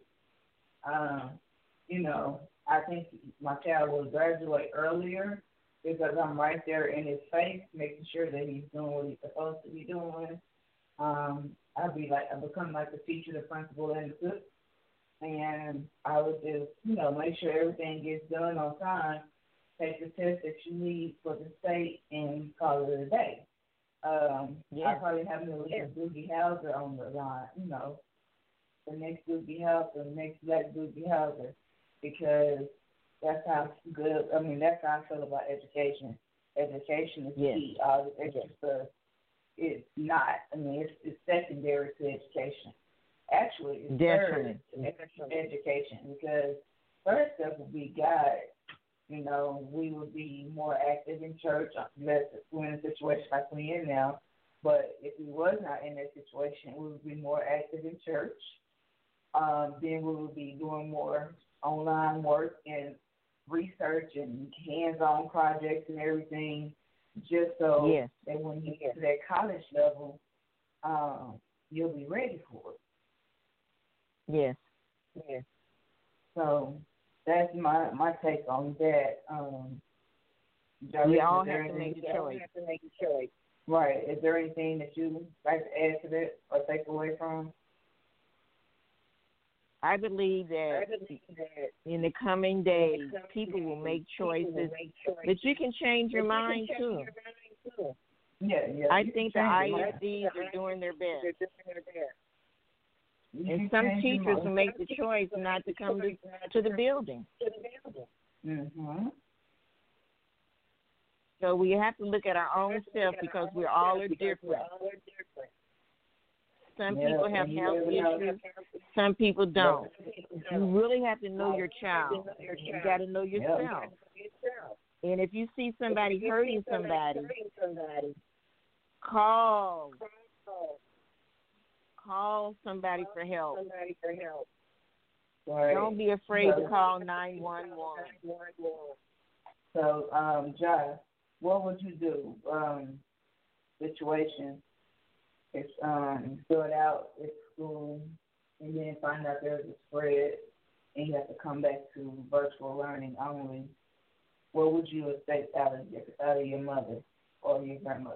I think my child will graduate earlier because I'm right there in his face, making sure that he's doing what he's supposed to be doing. I become like the teacher, the principal, and the cook, and I would just, make sure everything gets done on time. Take the test that you need for the state and call it a day. I probably have a little Doogie Howser on the line, the next Doogie Howser, the next black Doogie Howser, because that's how good, that's how I feel about education. Education is key. All this extra stuff is not. It's secondary to education. Actually, it's third to education, because first step would be God. We would be more active in church unless we're in a situation like we're in now. But if we was not in that situation, we would be more active in church. Then we would be doing more online work and research and hands-on projects and everything, just so that when you get to that college level, you'll be ready for it. Yes. So that's my take on that. We all have to make a choice. Right. Is there anything that you like to add to that or take away from? I believe that in the coming days, people will make choices that you can change your mind too. Yeah. I You think the can change your ISDs are doing their best. mind. You And can some change your teachers mind. make the choice not to come to the building. Mm-hmm. So we have to look at our own self because we all are different. Some people have health issues, some people don't. You really have to know your child. You got to know yourself. And if you see somebody hurting somebody, call somebody for help. Right. Don't be afraid to call 911. So, Josh, what would you do? Situation is start out at school and then find out there's a spread and you have to come back to virtual learning only. What would you expect out of your mother or your grandmother?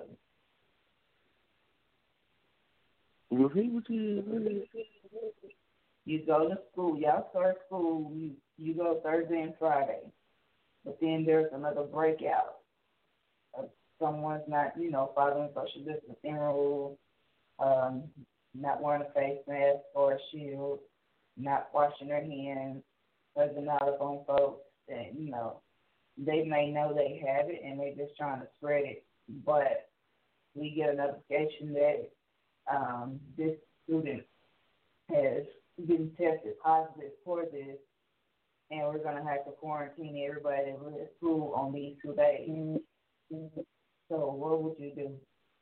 Repeat what you You go to school. Y'all start school. You go Thursday and Friday, but then there's another breakout. Someone's not, following social distancing rules, not wearing a face mask or a shield, not washing their hands, doesn't out on folks that, they may know they have it and they're just trying to spread it, but we get a notification that this student has been tested positive for this, and we're going to have to quarantine everybody that was at school on these 2 days. Mm-hmm. So what would you do?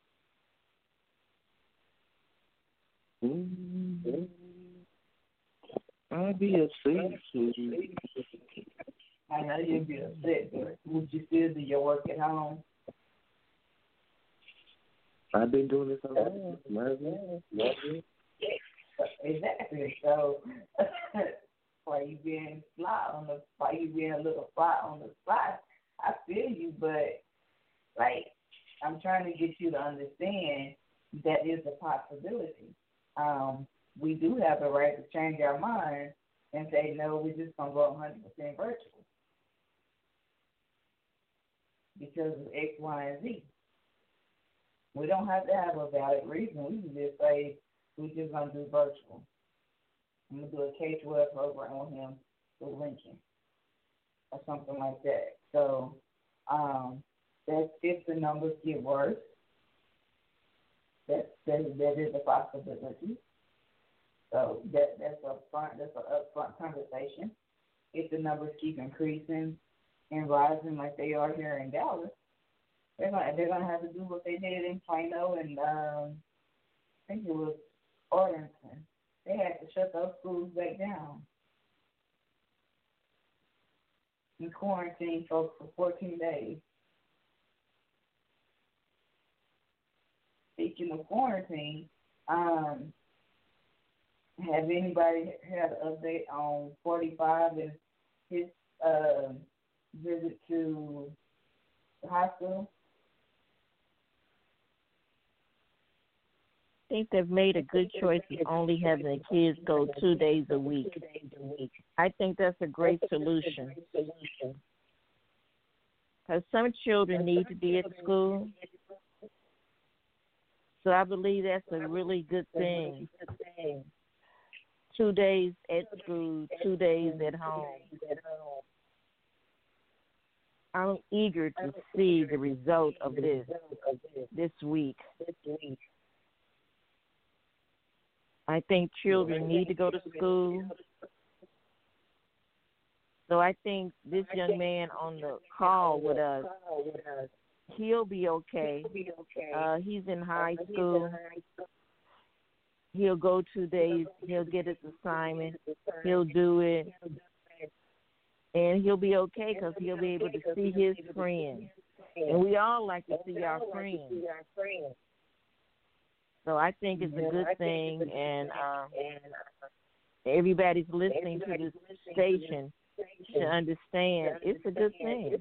I'd be upset. I know you'd be upset, but would you still do your work at home? I've been doing this a lot. Exactly. So why you being a little fly on the spot? I feel you, but I'm trying to get you to understand that is a possibility. We do have the right to change our mind and say, no, we're just going to go 100% virtual because of X, Y, and Z. We don't have to have a valid reason. We can just say, we're just going to do virtual. I'm going to do a K-12 program with him with Lincoln or something like that. So that's if the numbers get worse. That is a possibility. So that's an upfront conversation. If the numbers keep increasing and rising like they are here in Dallas, they're gonna have to do what they did in Plano and I think it was Arlington. They had to shut those schools back down and quarantine folks for 14 days. Speaking of quarantine, have anybody had an update on 45 and his visit to the hospital? I think they've made a good choice of only having the kids go 2 days a week. I think that's a great solution. Because some children need to be at school. So I believe that's a really good thing. 2 days at school, 2 days at home. I'm eager to see the result of this week. I think children need to go to school. So I think this young man on the call with us, he'll be okay. He's in high school. He'll go 2 days. He'll get his assignment. He'll do it. And he'll be okay because he'll be able to see his friends. And we all like to see our friends. So I think it's a good thing. And everybody's listening to this station should understand it's a good thing.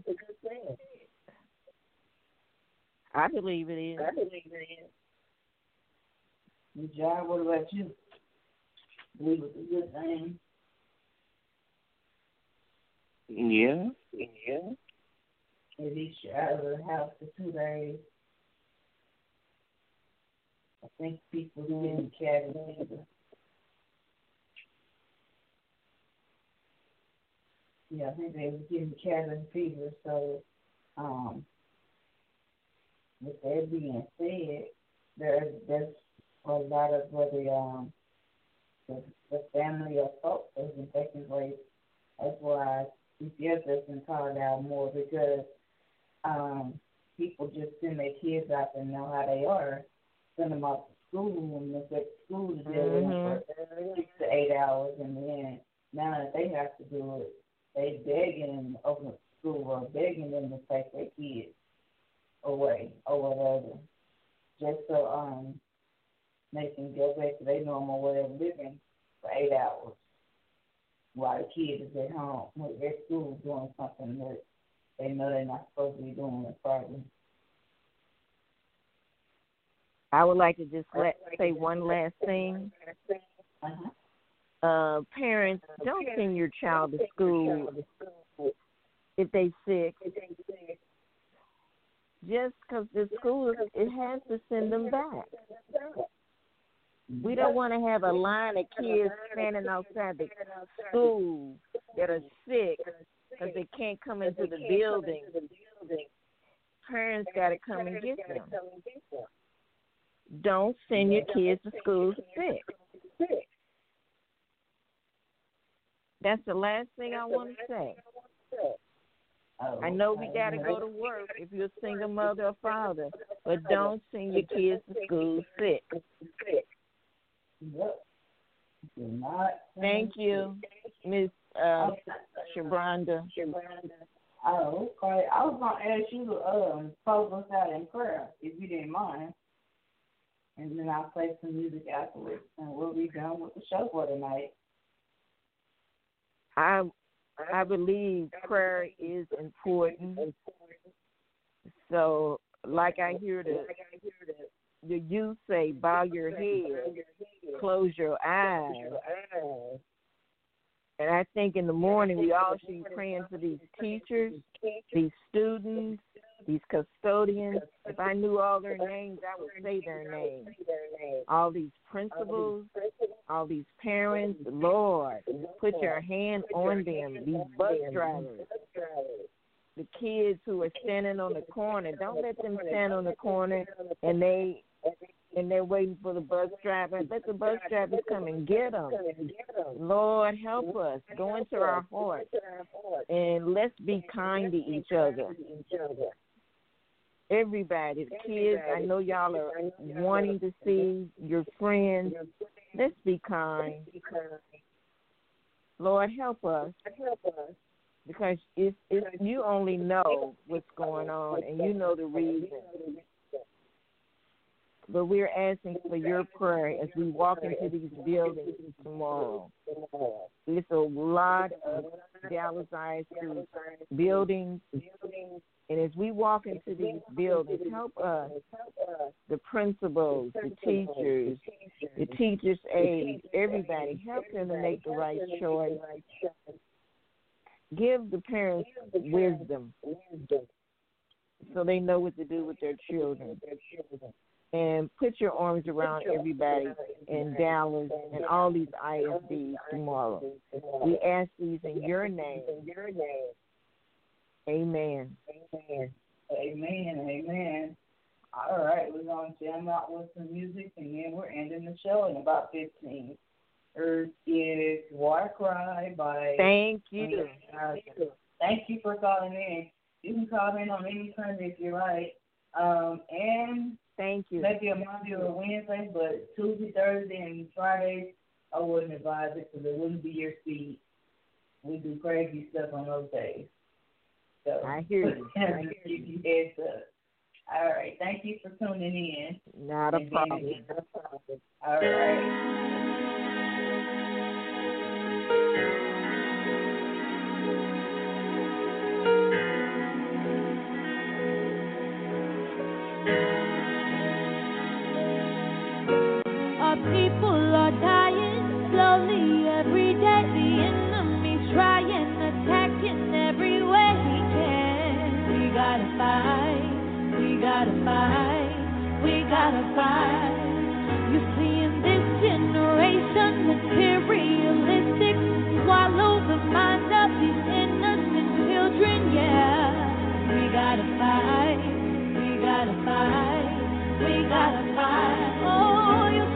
I believe it is. John, what about you? Believe it's a good thing? Yeah. At least you're out of the house for 2 days. I think people getting cabin fever. Yeah, I think they were getting cabin fever. So, with that being said, there's a lot of whether the family assault has been taking place. That's why CPS has been called out more because people just send their kids out and know how they are, send them off to school and look at school to deal with them for 6 to 8 hours, and then now that they have to do it, they begging open up school or begging them to take their kids away or whatever, just so they can go back to their normal way of living for 8 hours while the kid is at home at school doing something that they know they're not supposed to be doing in private. I would like to just say one last thing. Parents, don't send your child to school if they sick. Just because the school, it has to send them back. We don't want to have a line of kids standing outside the school that are sick because they can't come into the building. Parents got to come and get them. Don't send your kids to school sick. That's the last thing I want to say. I know we got to go to work if you're a single mother or father, but don't send your kids to school sick. Thank you, Miss Shabronda. Oh, okay. I was going to ask you to close us out in prayer, if you didn't mind. And then I'll play some music afterwards, and we'll be done with the show for tonight. I believe prayer is important. So, like I hear the youth say, bow your head, close your eyes. And I think in the morning we all should be praying for these teachers, these students, these custodians. If I knew all their names, I would say their names. All these principals, all these parents, Lord, put your hand on them. These bus drivers, the kids who are standing on the corner, don't let them stand on the corner and they're waiting for the bus driver. Let the bus drivers come and get them. Lord, help us. Go into our hearts and let's be kind to each other. Everybody, the kids, I know y'all are wanting to see your friends. Let's be kind. Lord, help us. Because if you only know what's going on and you know the reason. But we're asking for your prayer as we walk into these buildings tomorrow. There's a lot of Dallas ISD buildings. And as we walk into these buildings, help us, the principals, the teachers' aides, everybody, help them to make the right choice. Give the parents wisdom so they know what to do with their children. And put your arms around everybody in Dallas and all these ISDs tomorrow. We ask these in your name. Amen. Amen. All right, we're going to jam out with some music, and then we're ending the show in about 15. Earth is War Cry by... Thank you. Thank you for calling in. You can call in on any Sunday if you like. And thank you. Maybe a Monday or a Wednesday, but Tuesday, Thursday, and Friday, I wouldn't advise it because it wouldn't be your speed. We do crazy stuff on those days. So I hear you. Give you heads up. All right. Thank you for tuning in. Not a problem. All right. Our people are dying slowly every day. The enemy's trying, attacking every way he can. We gotta fight, we gotta fight, we gotta fight.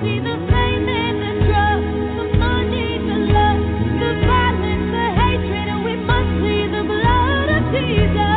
see the fame and the drugs, the money, the lust, the violence, the hatred, and we must see the blood of Jesus.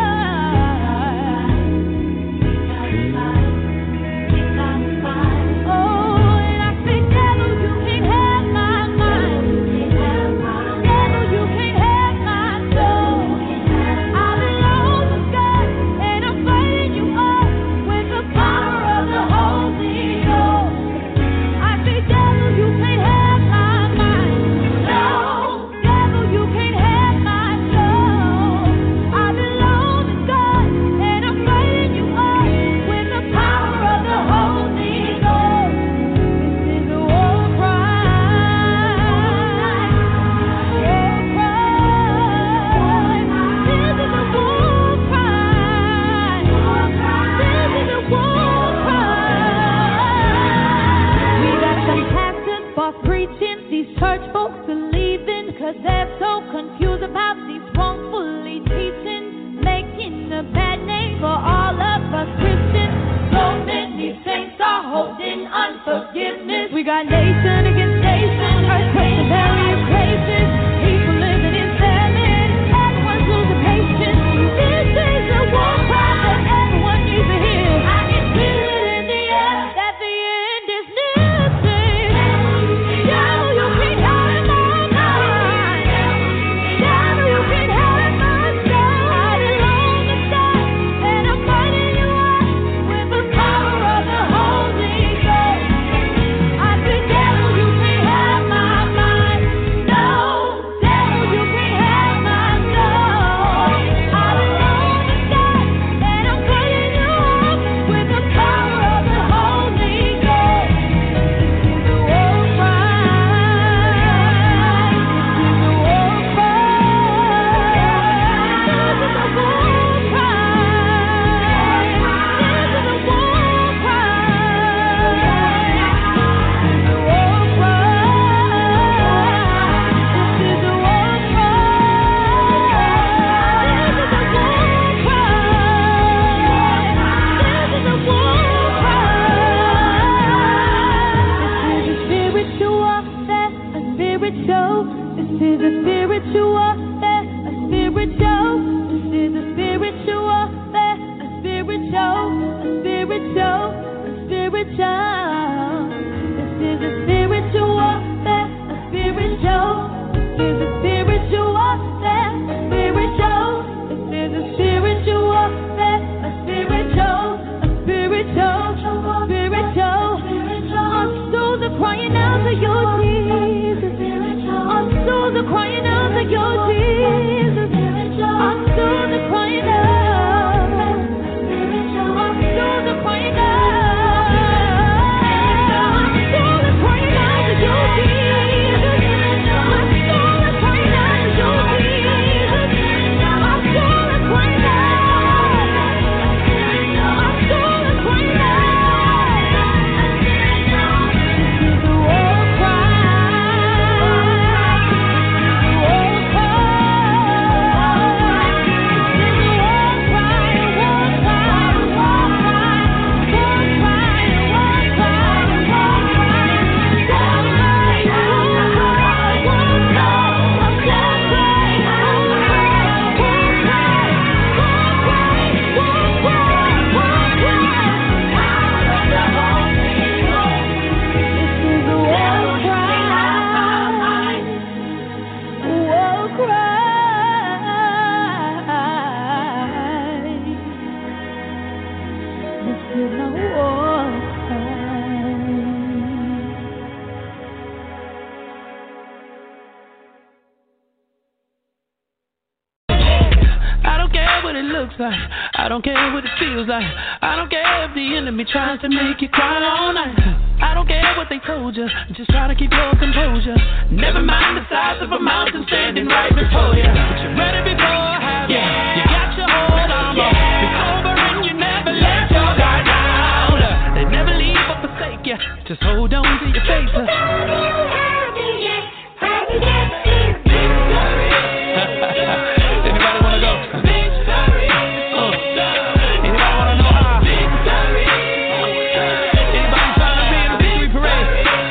Church folks believing, 'cause they're so confused about these wrongfully teaching, making a bad name for all of us Christians. So many saints are holding unforgiveness. We got nation against nation, earthquakes in various places, people living in famine, everyone's losing patience. This is a war cry that everyone needs to hear. I can feel it in the air that the end is near. I don't care what it feels like. I don't care if the enemy tries to make you cry all night. I don't care what they told you. Just try to keep your composure. Never mind the size of a mountain standing right before you. But you're ready before have you. You got your hold on. It's over and you never let your guard down. They never leave or forsake you. Just hold on to your faith. Anybody wanna go? Anybody wanna know how? Anybody trying to be in the victory parade?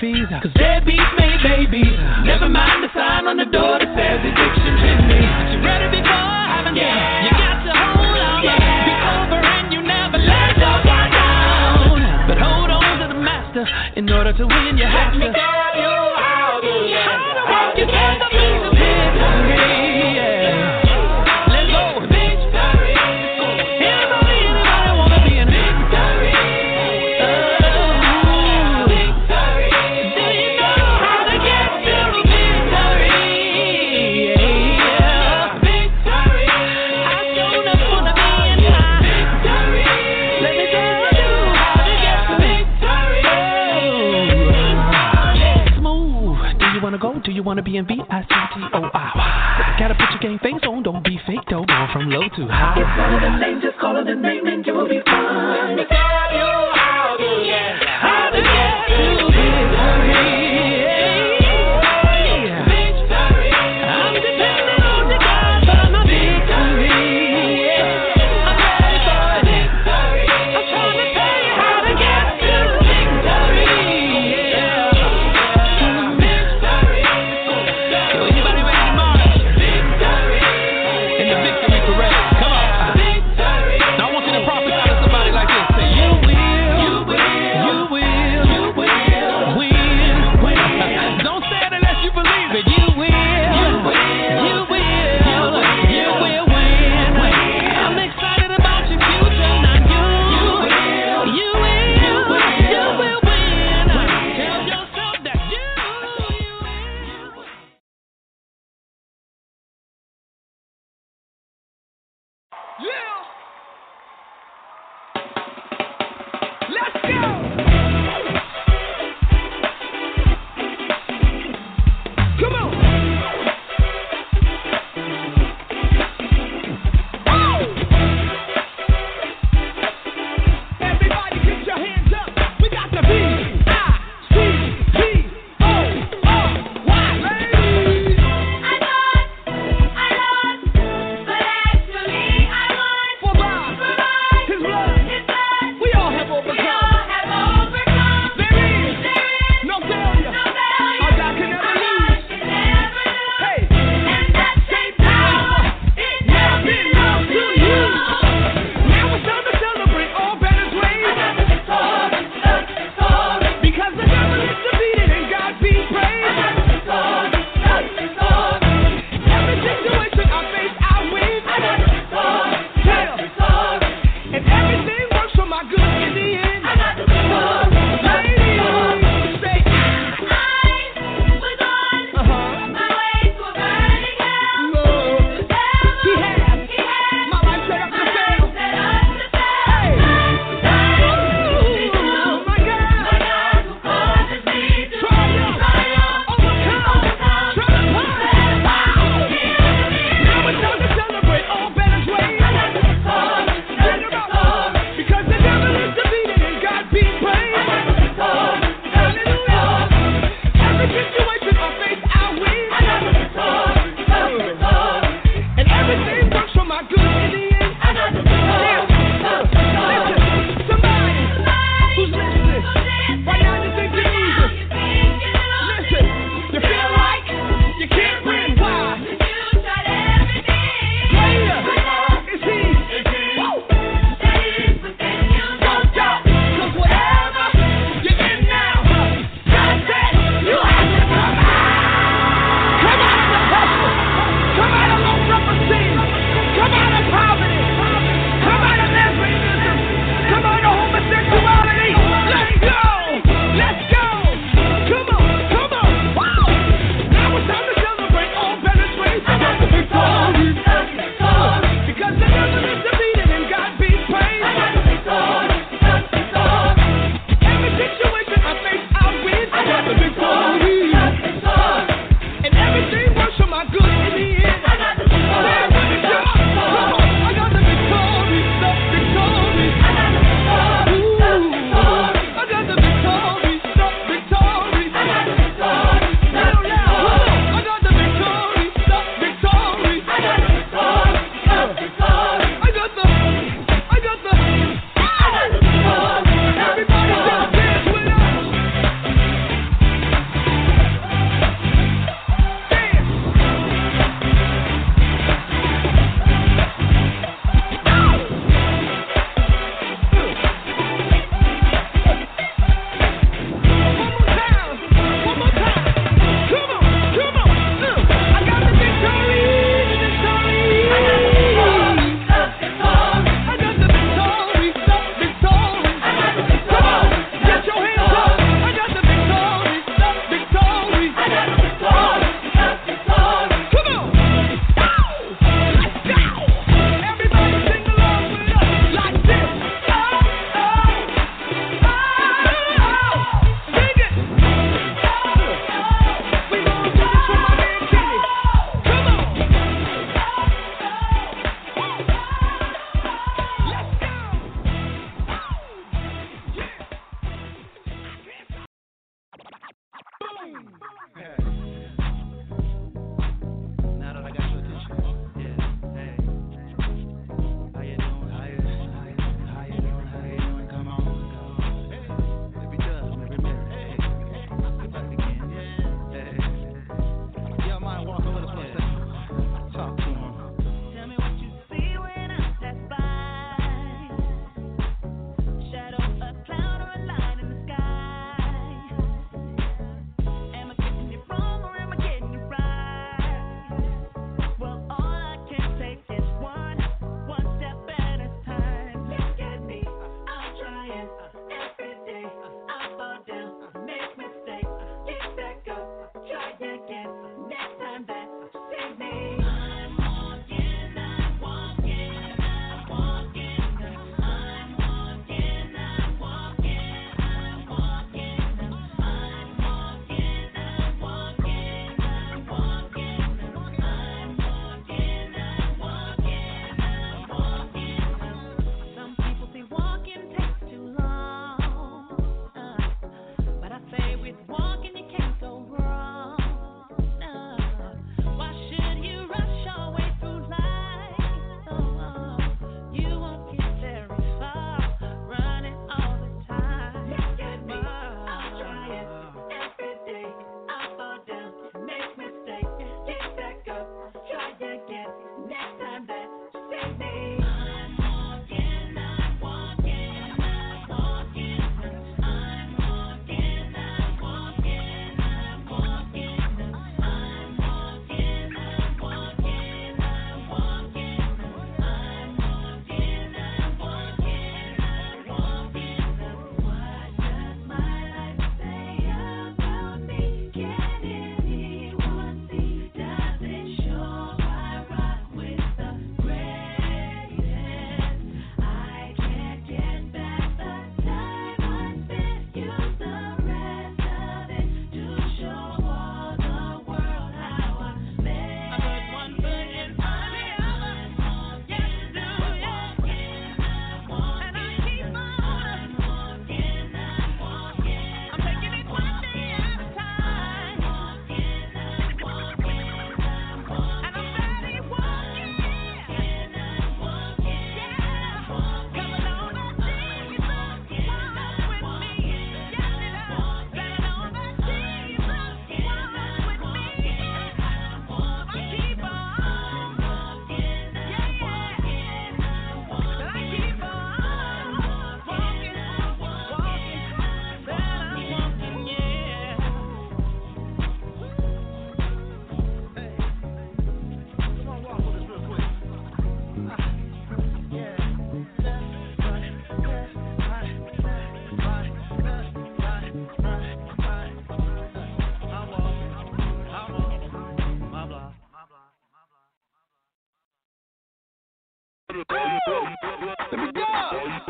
babies. Cause deadbeats made babies. Never mind the sign on the door that says addiction's in me. You ready before heaven? Yeah. You got to hold on. Yeah. Be over and you never let go down. But hold on to the master. In order to win, you have to. Let me tell you how to walk you to the piece of victory. Do you wanna be in B-I-C-T-O-I? Gotta put your game face on, don't be fake though. Going from low to high. It's one of the names, just call it the name and you will be fine. Let me tell you how to get to victory. I'm depending on the God for my victory. I'm ready for victory. I'm trying to tell you how to get to victory.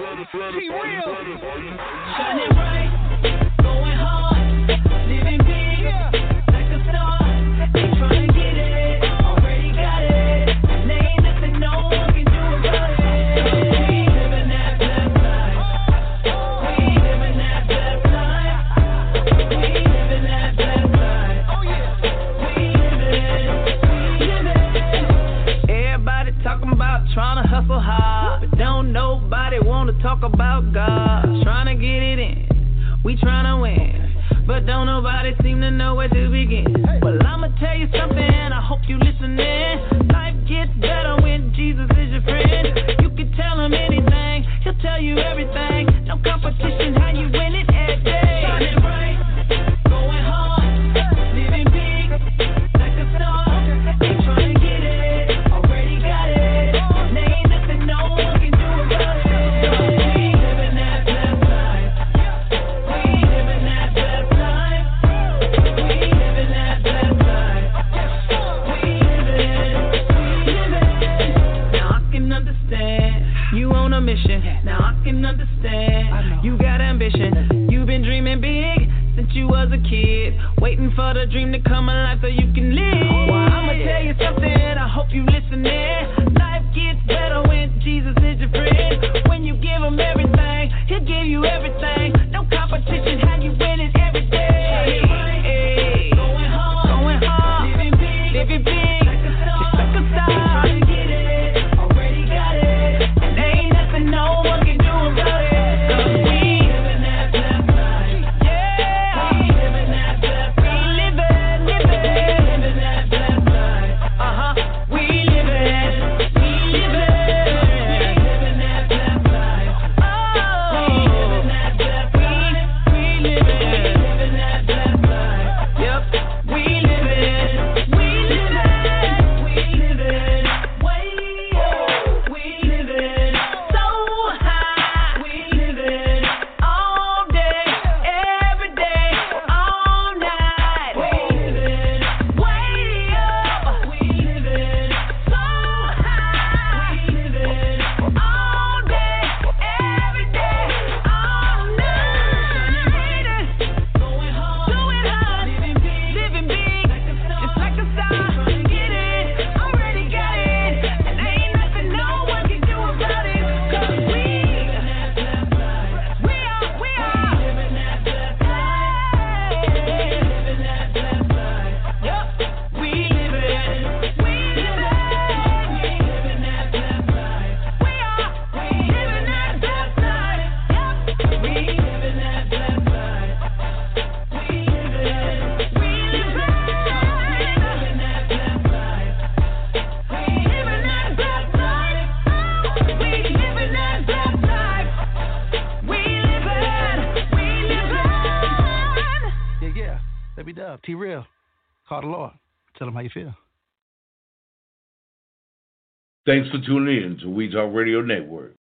T-Real. Shining bright, going hard, living big, like a star. Ain't trying to get it, already got it. And there ain't nothing no one can do about it. We living that best life. We living that best life. We living that best life. Oh yeah. We living. Everybody talking about trying to hustle hard, but don't nobody wanna talk about God. Trying to get it in, we trying to win, but don't nobody seem to know where to begin. Well, I'ma tell you something, and I hope you listening. Life gets better when Jesus is your friend. You can tell him anything, he'll tell you everything. No competition, how you win it every day. Shining bright, going hard, living big, like a star. Ain't trying to get it, already got it. And there ain't nothing no one can do about it. We living that best life. We living that best life. We living that best life. We living. Now I can understand you on a mission. Now I can understand you got ambition. You've been dreaming big since you was a kid, waiting for the dream to come alive so you can live. Well, I'ma tell you something, I hope you listening. Life gets better when Jesus is your friend. When you give him everything, he'll give you everything. No competition, how you win it every day. Hey, going hard, living big, just like a star. Trying to get it, already got it, and there ain't nothing no one can do about it. 'Cause we living that best life. Yeah, we living that best life. We living that best life. We living that best life. Oh, we living that best life. We living that best life. Yep, we living way up. We living so high. We living all day, every day, all night. We living way up. We living so high. We living all day, every day, all night. Going hard, living big, just like a star. Trying to get it, already got it, and there ain't nothing no one can do about it. 'Cause we living that best life. We are living that best life. Living that best life. Yup, we living that best life. We are living that best life. Yup, we living that best life. We living that best life. We living that best life. We living that best life. We living that best life. Yeah. Let me dub. T-Real. Call the Lord. Tell him how you feel. Thanks for tuning in to We Talk Radio Network.